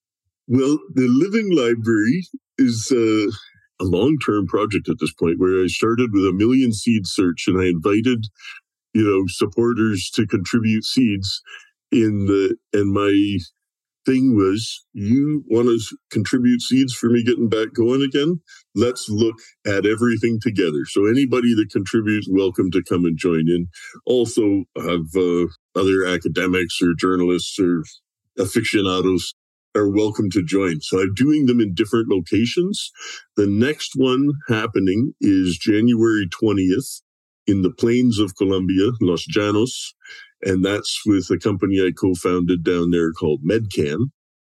A: Well, the Living Library is uh, a long-term project at this point, where I started with a million seed search, and I invited, you know, supporters to contribute seeds in the, and my thing was, you want to contribute seeds for me getting back going again? Let's look at everything together. So anybody that contributes, welcome to come and join in. Also have uh, other academics or journalists or aficionados are welcome to join. So I'm doing them in different locations. The next one happening is January twentieth in the plains of Colombia, Los Llanos. And that's with a company I co-founded down there called Medcan.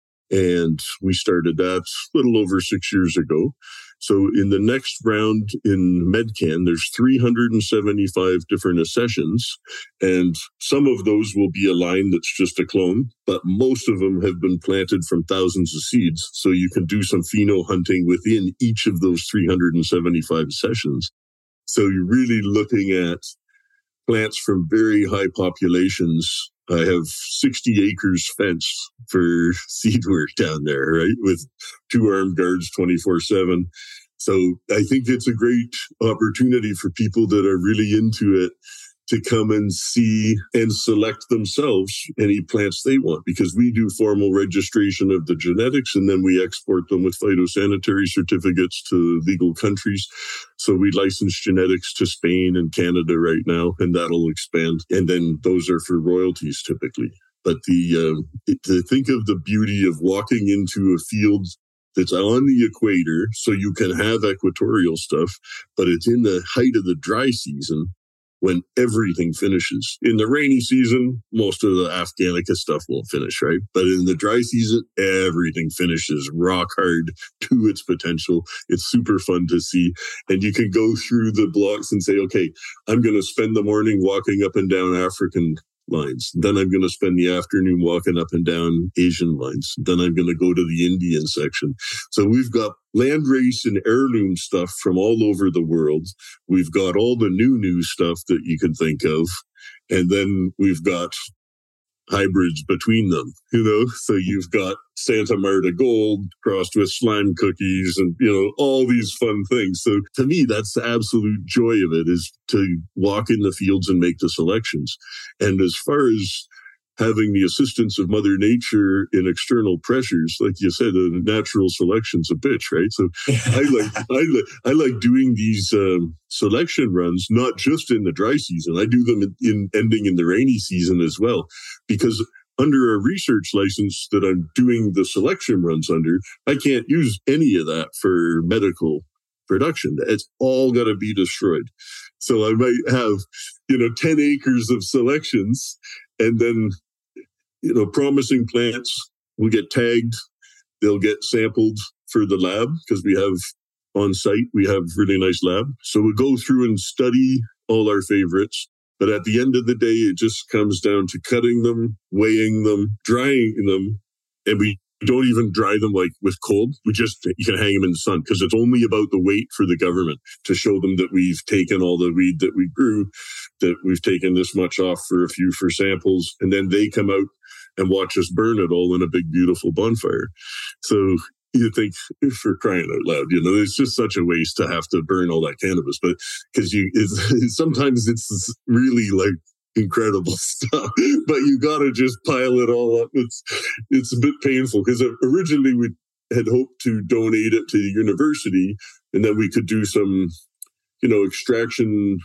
A: And we started that a little over six years ago. So in the next round in Medcan, there's three hundred seventy-five different accessions. And some of those will be a line that's just a clone, but most of them have been planted from thousands of seeds. So you can do some pheno hunting within each of those three hundred seventy-five accessions. So you're really looking at plants from very high populations. I have sixty acres fenced for seed work down there, right? With two armed guards twenty-four seven. So I think it's a great opportunity for people that are really into it to come and see and select themselves any plants they want, because we do formal registration of the genetics and then we export them with phytosanitary certificates to legal countries. So we license genetics to Spain and Canada right now, and that'll expand. And then those are for royalties typically. But the um, it, to think of the beauty of walking into a field that's on the equator, so you can have equatorial stuff, but it's in the height of the dry season, when everything finishes. In the rainy season, most of the Afghanica stuff won't finish, right? But in the dry season, everything finishes rock hard to its potential. It's super fun to see. And you can go through the blocks and say, okay, I'm going to spend the morning walking up and down African lines. Then I'm going to spend the afternoon walking up and down Asian lines. Then I'm going to go to the Indian section. So we've got landrace and heirloom stuff from all over the world. We've got all the new, new stuff that you can think of. And then we've got hybrids between them, you know? So you've got Santa Marta Gold crossed with slime cookies and, you know, all these fun things. So to me, that's the absolute joy of it, is to walk in the fields and make the selections. And as far as having the assistance of Mother Nature in external pressures, like you said, a natural selection's a bitch, right? So I like I like I like doing these um, selection runs, not just in the dry season. I do them in, in ending in the rainy season as well, because under a research license that I'm doing the selection runs under, I can't use any of that for medical production. It's all got to be destroyed. So I might have, you know, ten acres of selections, and then, you know, promising plants will get tagged. They'll get sampled for the lab, because we have on site, we have really nice lab. So we go through and study all our favorites. But at the end of the day, it just comes down to cutting them, weighing them, drying them. And we don't even dry them like with cold. We just, you can hang them in the sun, because it's only about the weight for the government, to show them that we've taken all the weed that we grew, that we've taken this much off for a few for samples. And then they come out and watch us burn it all in a big, beautiful bonfire. So you think, for crying out loud, you know, it's just such a waste to have to burn all that cannabis. But because you, it's, sometimes it's really like incredible stuff, but you got to just pile it all up. It's it's a bit painful, because originally we had hoped to donate it to the university, and then we could do some, you know, extraction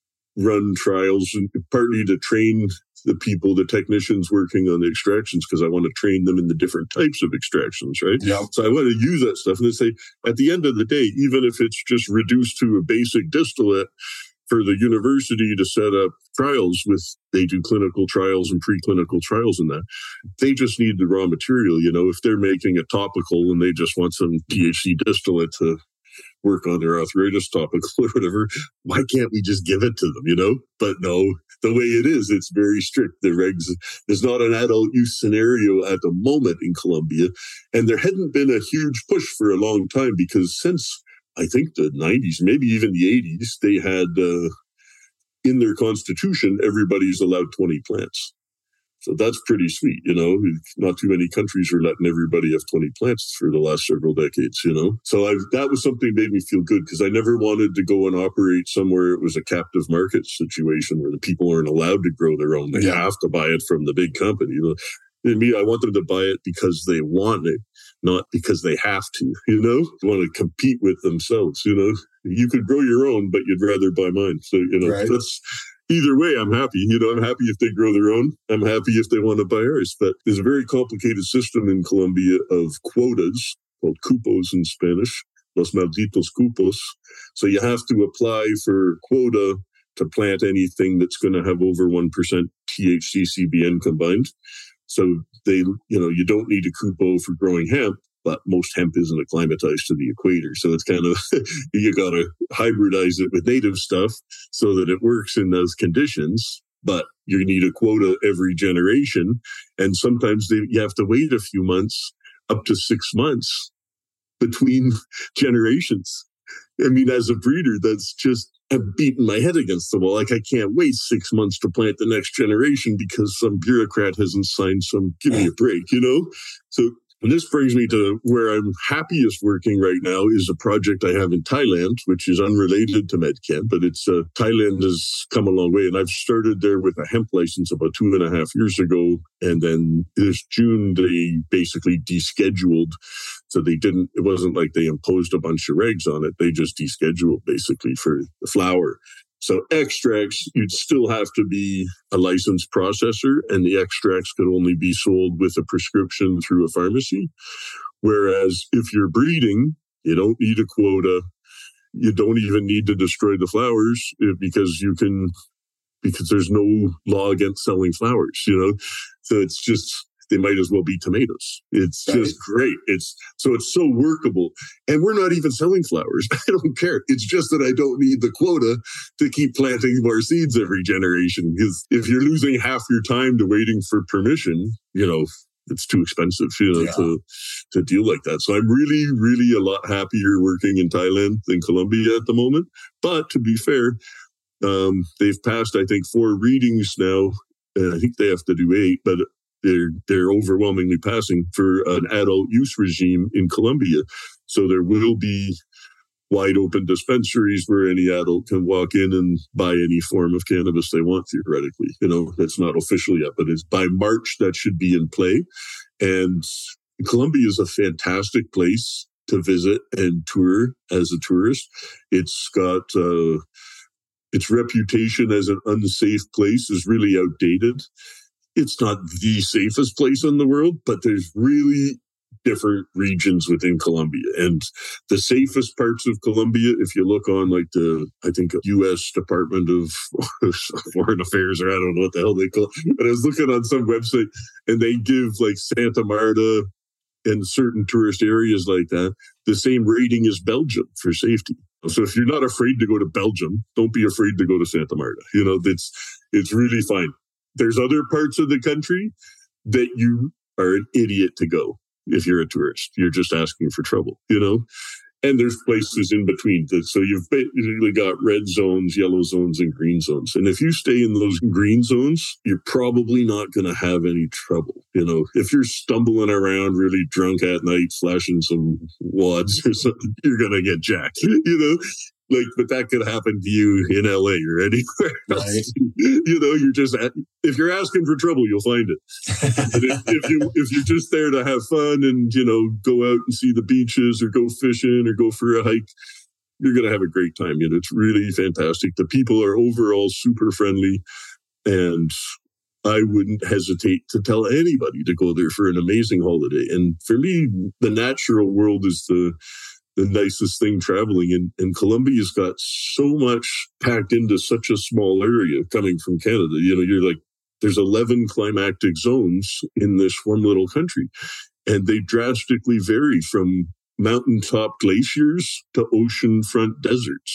A: run trials, and partly to train the people, the technicians working on the extractions, because I want to train them in the different types of extractions, right?
D: Yeah.
A: So I want to use that stuff, and then say, at the end of the day, even if it's just reduced to a basic distillate, for the university to set up trials with, they do clinical trials and preclinical trials in that. They just need the raw material, you know, if they're making a topical and they just want some T H C distillate to work on their arthritis topical or whatever, why can't we just give it to them, you know? But no, the way it is, it's very strict. The regs, there's not an adult use scenario at the moment in Colombia. And there hadn't been a huge push for a long time because since, I think, the nineties, maybe even the eighties, they had uh, in their constitution, everybody's allowed twenty plants. So that's pretty sweet, you know. Not too many countries are letting everybody have twenty plants for the last several decades, you know. So I've, that was something that made me feel good because I never wanted to go and operate somewhere it was a captive market situation where the people aren't allowed to grow their own. They yeah. have to buy it from the big company. You know? And me, I want them to buy it because they want it, not because they have to, you know. They want to compete with themselves, you know. You could grow your own, but you'd rather buy mine. So, you know, right. that's... Either way, I'm happy. You know, I'm happy if they grow their own. I'm happy if they want to buy ours. But there's a very complicated system in Colombia of quotas, called cupos in Spanish, los malditos cupos. So you have to apply for quota to plant anything that's going to have over one percent T H C C B N combined. So they, you know, you don't need a cupo for growing hemp, but most hemp isn't acclimatized to the equator. So it's kind of, you got to hybridize it with native stuff so that it works in those conditions. But you need a quota every generation. And sometimes they, you have to wait a few months, up to six months between generations. I mean, as a breeder, that's just, I'm beating my head against the wall. Like, I can't wait six months to plant the next generation because some bureaucrat hasn't signed some, give me a break, you know? So, and this brings me to where I'm happiest working right now is a project I have in Thailand, which is unrelated to MedChem, but it's uh, Thailand has come a long way. And I've started there with a hemp license about two and a half years ago. And then this June, they basically descheduled. So they didn't, it wasn't like they imposed a bunch of regs on it. They just descheduled basically for the flower. So extracts, you'd still have to be a licensed processor, and the extracts could only be sold with a prescription through a pharmacy. Whereas if you're breeding, you don't need a quota. You don't even need to destroy the flowers because you can, because there's no law against selling flowers, you know? So it's just, they might as well be tomatoes. It's right. just great. It's so it's so workable. And we're not even selling flowers. I don't care. It's just that I don't need the quota to keep planting more seeds every generation. Because if you're losing half your time to waiting for permission, you know, it's too expensive, you know, yeah. to, to deal like that. So I'm really, really a lot happier working in Thailand than Colombia at the moment. But to be fair, um, they've passed, I think, four readings now. And I think they have to do eight, but They're they're overwhelmingly passing for an adult use regime in Colombia. So there will be wide open dispensaries where any adult can walk in and buy any form of cannabis they want, theoretically. You know, that's not official yet, but it's by March that should be in play. And Colombia is a fantastic place to visit and tour as a tourist. It's got uh, its reputation as an unsafe place is really outdated. It's not the safest place in the world, but there's really different regions within Colombia. And the safest parts of Colombia, if you look on like the, I think, U S Department of Foreign Affairs, or I don't know what the hell they call it, but I was looking on some website and they give like Santa Marta and certain tourist areas like that the same rating as Belgium for safety. So if you're not afraid to go to Belgium, don't be afraid to go to Santa Marta. You know, it's it's really fine. There's other parts of the country that you are an idiot to go if you're a tourist. You're just asking for trouble, you know? And there's places in between. So you've basically got red zones, yellow zones, and green zones. And if you stay in those green zones, you're probably not going to have any trouble. You know, if you're stumbling around really drunk at night, flashing some wads or something, you're going to get jacked, you know? Like, but that could happen to you in L A or anywhere else. Right. You know, you're just, if you're asking for trouble, you'll find it. But if, if, you, if you're just there to have fun and, you know, go out and see the beaches or go fishing or go for a hike, you're going to have a great time. You know, it's really fantastic. The people are overall super friendly, and I wouldn't hesitate to tell anybody to go there for an amazing holiday. And for me, the natural world is the the nicest thing traveling. And, and Colombia's got so much packed into such a small area coming from Canada. You know, you're like, there's eleven climactic zones in this one little country. And they drastically vary from mountaintop glaciers to oceanfront deserts.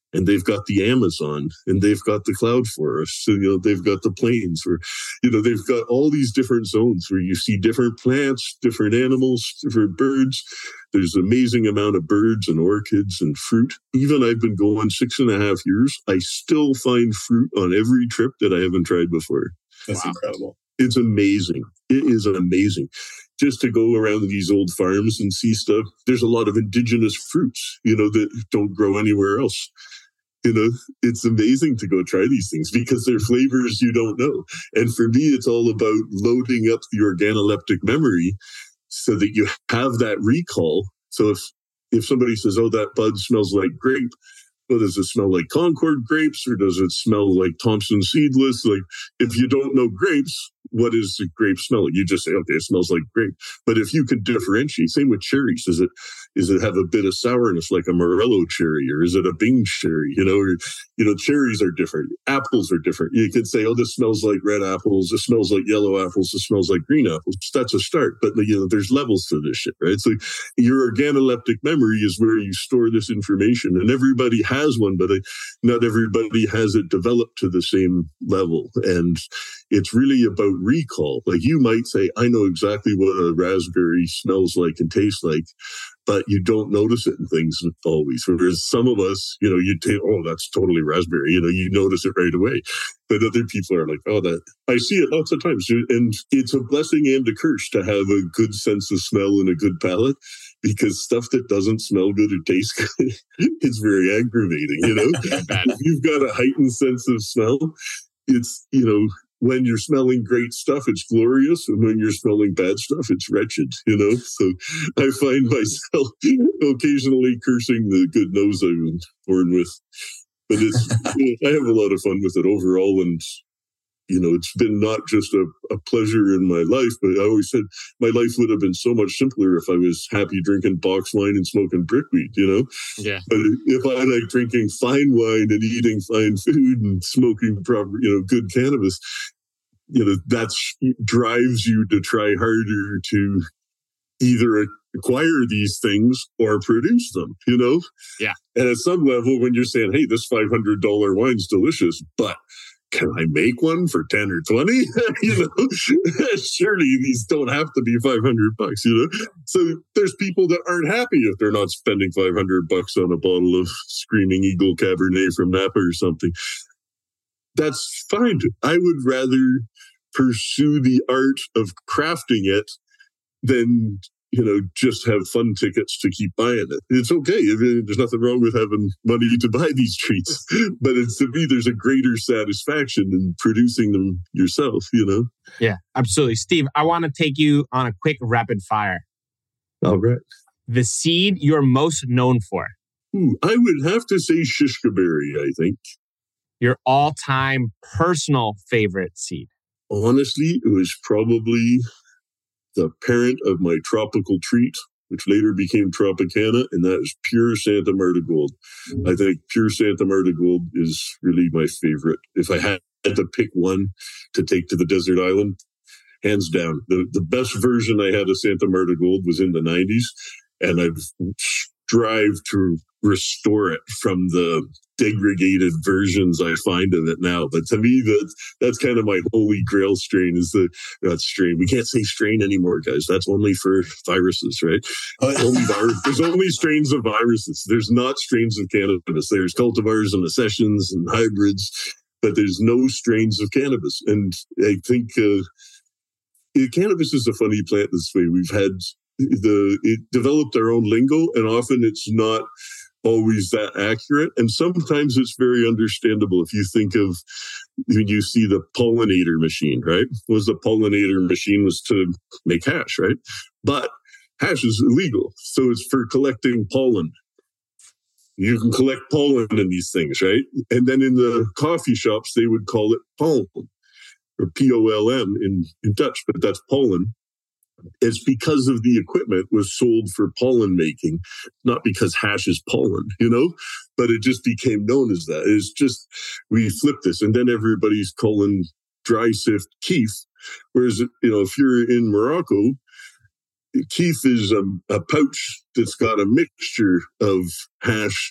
A: And they've got the Amazon, and they've got the cloud forests, and, you know, they've got the plains, where, you know, they've got all these different zones where you see different plants, different animals, different birds. There's an amazing amount of birds and orchids and fruit. Even I've been going six and a half years. I still find fruit on every trip that I haven't tried before.
D: That's
C: Wow.
D: incredible.
A: It's amazing. It is amazing. Just to go around these old farms and see stuff. There's a lot of indigenous fruits, you know, that don't grow anywhere else. You know, it's amazing to go try these things because they're flavors you don't know. And for me, it's all about loading up the organoleptic memory so that you have that recall. So if, if somebody says, oh, that bud smells like grape, well, does it smell like Concord grapes or does it smell like Thompson seedless? Like, if you don't know grapes, what is the grape smell like? You just say, okay, it smells like grape. But if you can differentiate, same with cherries, is it, is it have a bit of sourness like a Morello cherry, or is it a Bing cherry? You know, or, you know, cherries are different. Apples are different. You could say, oh, this smells like red apples. This smells like yellow apples. This smells like green apples. That's a start. But, you know, there's levels to this shit, right? So your organoleptic memory is where you store this information, and everybody has one, but not everybody has it developed to the same level. And it's really about recall. Like, you might say, I know exactly what a raspberry smells like and tastes like, but you don't notice it in things always. Whereas some of us, you know, you take, oh, that's totally raspberry. You know, you notice it right away. But other people are like, oh, that, I see it lots of times. And it's a blessing and a curse to have a good sense of smell and a good palate, because stuff that doesn't smell good or taste good, it's very aggravating, you know? If you've got a heightened sense of smell, it's, you know, when you're smelling great stuff, it's glorious. And when you're smelling bad stuff, it's wretched, you know? So I find myself occasionally cursing the good nose I was born with. But it's, I have a lot of fun with it overall. And, you know, it's been not just a, a pleasure in my life, but I always said my life would have been so much simpler if I was happy drinking box wine and smoking brickweed, you know?
C: Yeah.
A: But if I like drinking fine wine and eating fine food and smoking proper, you know, good cannabis, you know, that's drives you to try harder to either acquire these things or produce them, you know?
C: Yeah.
A: And at some level, when you're saying, hey, this five hundred dollars wine's delicious, but can I make one for ten or twenty? You know, surely these don't have to be five hundred bucks, you know? So there's people that aren't happy if they're not spending five hundred bucks on a bottle of Screaming Eagle Cabernet from Napa or something. That's fine. I would rather pursue the art of crafting it than, you know, just have fun tickets to keep buying it. It's okay. I mean, there's nothing wrong with having money to buy these treats, but it's, to me, there's a greater satisfaction in producing them yourself, you know?
C: Yeah, absolutely. Steve, I want to take you on a quick rapid fire.
A: All right.
C: The seed you're most known for.
A: Ooh, I would have to say shishka berry, I think.
C: Your all-time personal favorite seed.
A: Honestly, it was probably the parent of my tropical treat, which later became Tropicana, and that is pure Santa Marta Gold. Mm-hmm. I think pure Santa Marta Gold is really my favorite. If I had to pick one to take to the desert island, hands down. The, the best version I had of Santa Marta Gold was in the nineties, and I've strived to restore it from the degraded versions I find of it now. But to me, that's, that's kind of my holy grail strain, is the, that strain. We can't say strain anymore, guys. That's only for viruses, right? only virus, there's only strains of viruses. There's not strains of cannabis. There's cultivars and accessions and hybrids, but there's no strains of cannabis. And I think uh, cannabis is a funny plant this way. We've had the, it developed our own lingo, and often it's not always that accurate. And sometimes it's very understandable. If you think of, when you see the pollinator machine, right? Was the pollinator machine was to make hash, right? But hash is illegal. So it's for collecting pollen. You can collect pollen in these things, right? And then in the coffee shops, they would call it pollen, or P O L M in, in Dutch, but that's pollen. It's because of the equipment was sold for pollen making, not because hash is pollen, you know, but it just became known as that. It's just, we flipped this, and then everybody's calling dry sift keef. Whereas, you know, if you're in Morocco, keef is a, a pouch that's got a mixture of hash,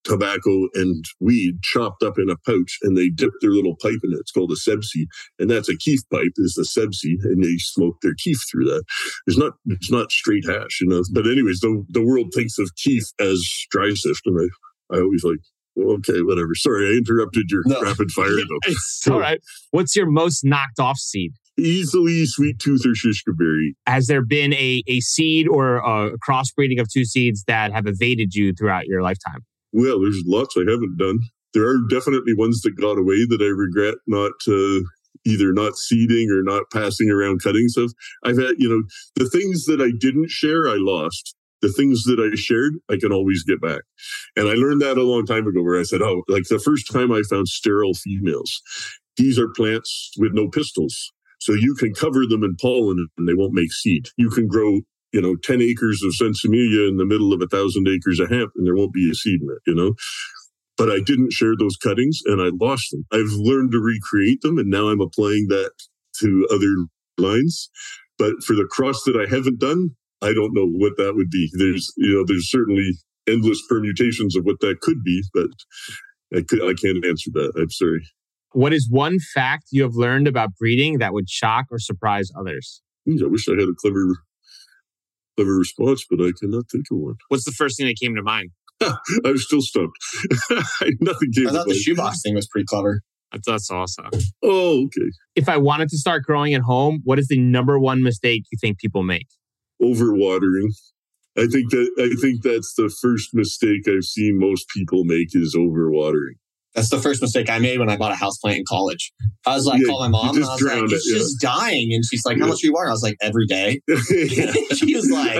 A: tobacco and weed chopped up in a pouch, and they dip their little pipe in it. It's called a sebsi, and that's a keef pipe is the sebsi, and they smoke their keef through that. It's not it's not straight hash, you know. But anyways, the the world thinks of keef as dry sift, and I, I always like, well, okay, whatever. Sorry, I interrupted your no. rapid fire though.
C: It's all right. What's your most knocked off seed?
A: Easily sweet tooth or shishka berry.
C: Has there been a, a seed or a crossbreeding of two seeds that have evaded you throughout your lifetime?
A: Well, there's lots I haven't done. There are definitely ones that got away that I regret not uh, either not seeding or not passing around cuttings of. I've had, you know, the things that I didn't share, I lost. The things that I shared, I can always get back. And I learned that a long time ago where I said, oh, like the first time I found sterile females, these are plants with no pistils. So you can cover them in pollen and they won't make seed. You can grow, you know, ten acres of Sensimelia in the middle of a thousand acres of hemp and there won't be a seed in it, you know. But I didn't share those cuttings and I lost them. I've learned to recreate them and now I'm applying that to other lines. But for the cross that I haven't done, I don't know what that would be. There's, you know, there's certainly endless permutations of what that could be, but I, could, I can't answer that. I'm sorry.
C: What is one fact you have learned about breeding that would shock or surprise others?
A: I wish I had a clever, clever response, but I cannot think of one.
C: What's the first thing that came to mind?
A: I'm still stumped. Nothing came to mind.
D: I thought the shoebox thing was pretty clever.
C: That's, that's awesome.
A: Oh, okay.
C: If I wanted to start growing at home, what is the number one mistake you think people make?
A: Overwatering. I think that I think that's the first mistake I've seen most people make is overwatering.
D: That's the first mistake I made when I bought a houseplant in college. I was like, yeah, call my mom, and I was like, it's it, yeah. just dying. And she's like, how yeah. much are you watering? I was like, every day. She was like...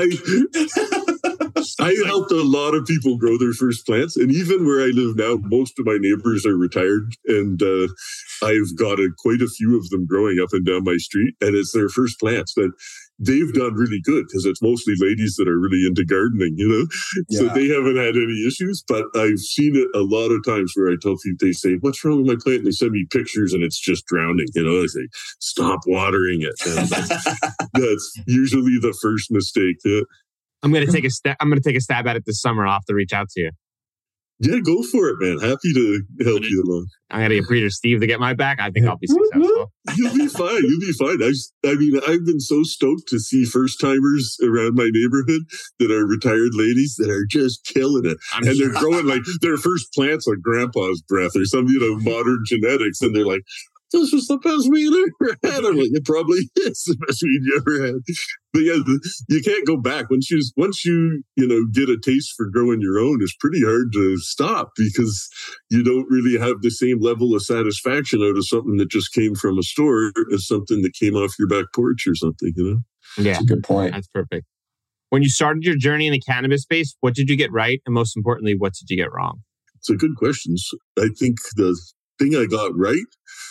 A: I, I helped a lot of people grow their first plants. And even where I live now, most of my neighbors are retired. And uh, I've got a, quite a few of them growing up and down my street. And it's their first plants. But they've done really good because it's mostly ladies that are really into gardening, you know? Yeah. So they haven't had any issues, but I've seen it a lot of times where I tell people, they say, what's wrong with my plant? And they send me pictures and it's just drowning, you know? I say, stop watering it. And that's, that's usually the first mistake. Yeah.
C: I'm going to take a step. I'm going to take a stab at it this summer. I'll have to reach out to you.
A: Yeah, go for it, man. Happy to help you along.
C: I'm going to get Breeder Steve to get my back. I think I'll be successful.
A: You'll be fine. You'll be fine. I, just, I mean, I've been so stoked to see first-timers around my neighborhood that are retired ladies that are just killing it. I'm and sure. They're growing like their first plants like grandpa's breath or some, you know, modern genetics. And they're like, this was the best weed I ever had. I'm like, it probably is the best weed you ever had. But yeah, you can't go back. Once you, once you, you know, get a taste for growing your own, it's pretty hard to stop because you don't really have the same level of satisfaction out of something that just came from a store as something that came off your back porch or something, you know?
C: Yeah.
D: That's a good point.
C: That's perfect. When you started your journey in the cannabis space, what did you get right? And most importantly, what did you get wrong?
A: It's a good question. I think the thing I got right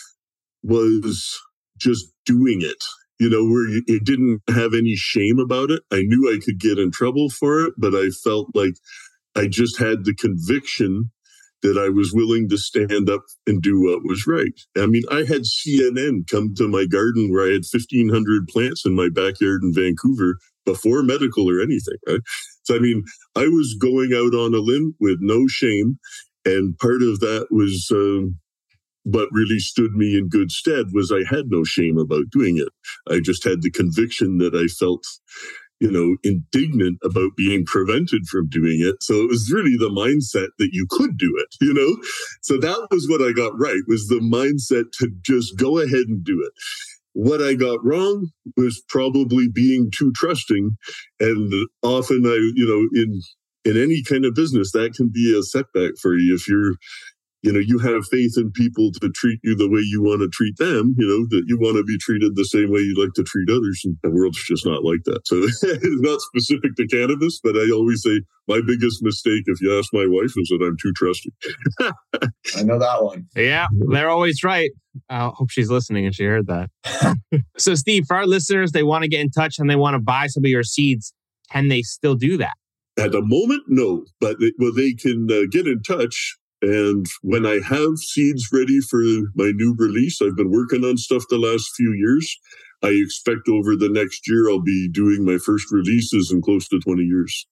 A: was just doing it, you know, where you, it didn't have any shame about it. I knew I could get in trouble for it, but I felt like I just had the conviction that I was willing to stand up and do what was right. I mean, I had C N N come to my garden where I had fifteen hundred plants in my backyard in Vancouver before medical or anything, right? So, I mean, I was going out on a limb with no shame. And part of that was... Um, What really stood me in good stead was I had no shame about doing it. I just had the conviction that I felt, you know, indignant about being prevented from doing it. So it was really the mindset that you could do it, you know? So that was what I got right, was the mindset to just go ahead and do it. What I got wrong was probably being too trusting. And often I, you know, in, in any kind of business, that can be a setback for you if you're, you know, you have faith in people to treat you the way you want to treat them, you know, that you want to be treated the same way you like to treat others. And the world's just not like that. So it's not specific to cannabis, but I always say my biggest mistake, if you ask my wife, is that I'm too trusting.
D: I know that one.
C: Yeah, they're always right. I hope she's listening and she heard that. So Steve, for our listeners, they want to get in touch and they want to buy some of your seeds. Can they still do that?
A: At the moment, no, but they, well, they can uh, get in touch. And when I have seeds ready for my new release, I've been working on stuff the last few years. I expect over the next year, I'll be doing my first releases in close to twenty years.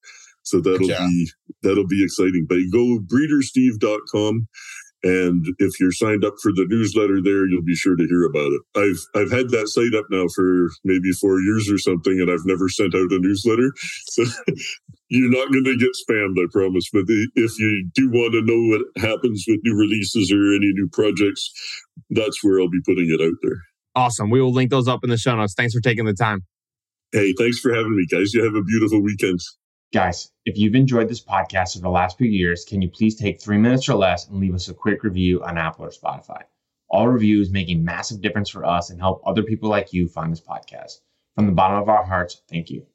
A: So that'll
D: yeah.
A: be that'll be exciting. But go breeder steve dot com. And if you're signed up for the newsletter there, you'll be sure to hear about it. I've I've had that site up now for maybe four years or something, and I've never sent out a newsletter. So you're not going to get spammed, I promise. But the, if you do want to know what happens with new releases or any new projects, that's where I'll be putting it out there.
C: Awesome. We will link those up in the show notes. Thanks for taking the time.
A: Hey, thanks for having me, guys. You have a beautiful weekend.
E: Guys, if you've enjoyed this podcast over the last few years, can you please take three minutes or less and leave us a quick review on Apple or Spotify? All reviews make a massive difference for us and help other people like you find this podcast. From the bottom of our hearts, thank you.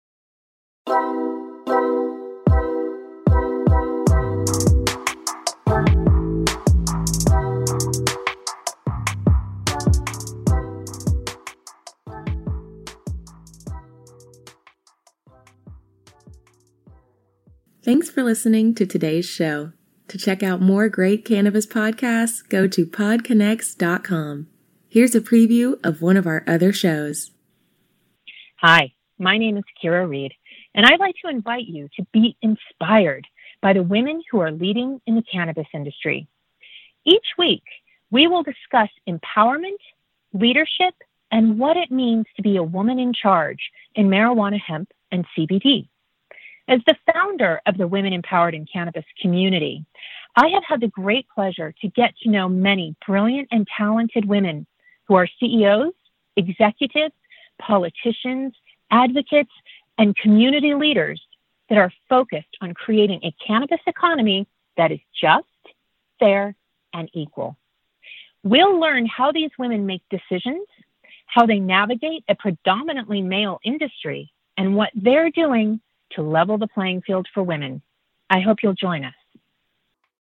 F: Thanks for listening to today's show. To check out more great cannabis podcasts, go to pod connects dot com. Here's a preview of one of our other shows.
G: Hi, my name is Kira Reed, and I'd like to invite you to be inspired by the women who are leading in the cannabis industry. Each week, we will discuss empowerment, leadership, and what it means to be a woman in charge in marijuana, hemp, and C B D. As the founder of the Women Empowered in Cannabis community, I have had the great pleasure to get to know many brilliant and talented women who are C E Os, executives, politicians, advocates, and community leaders that are focused on creating a cannabis economy that is just, fair, and equal. We'll learn how these women make decisions, how they navigate a predominantly male industry, and what they're doing to level the playing field for women. I hope you'll join us.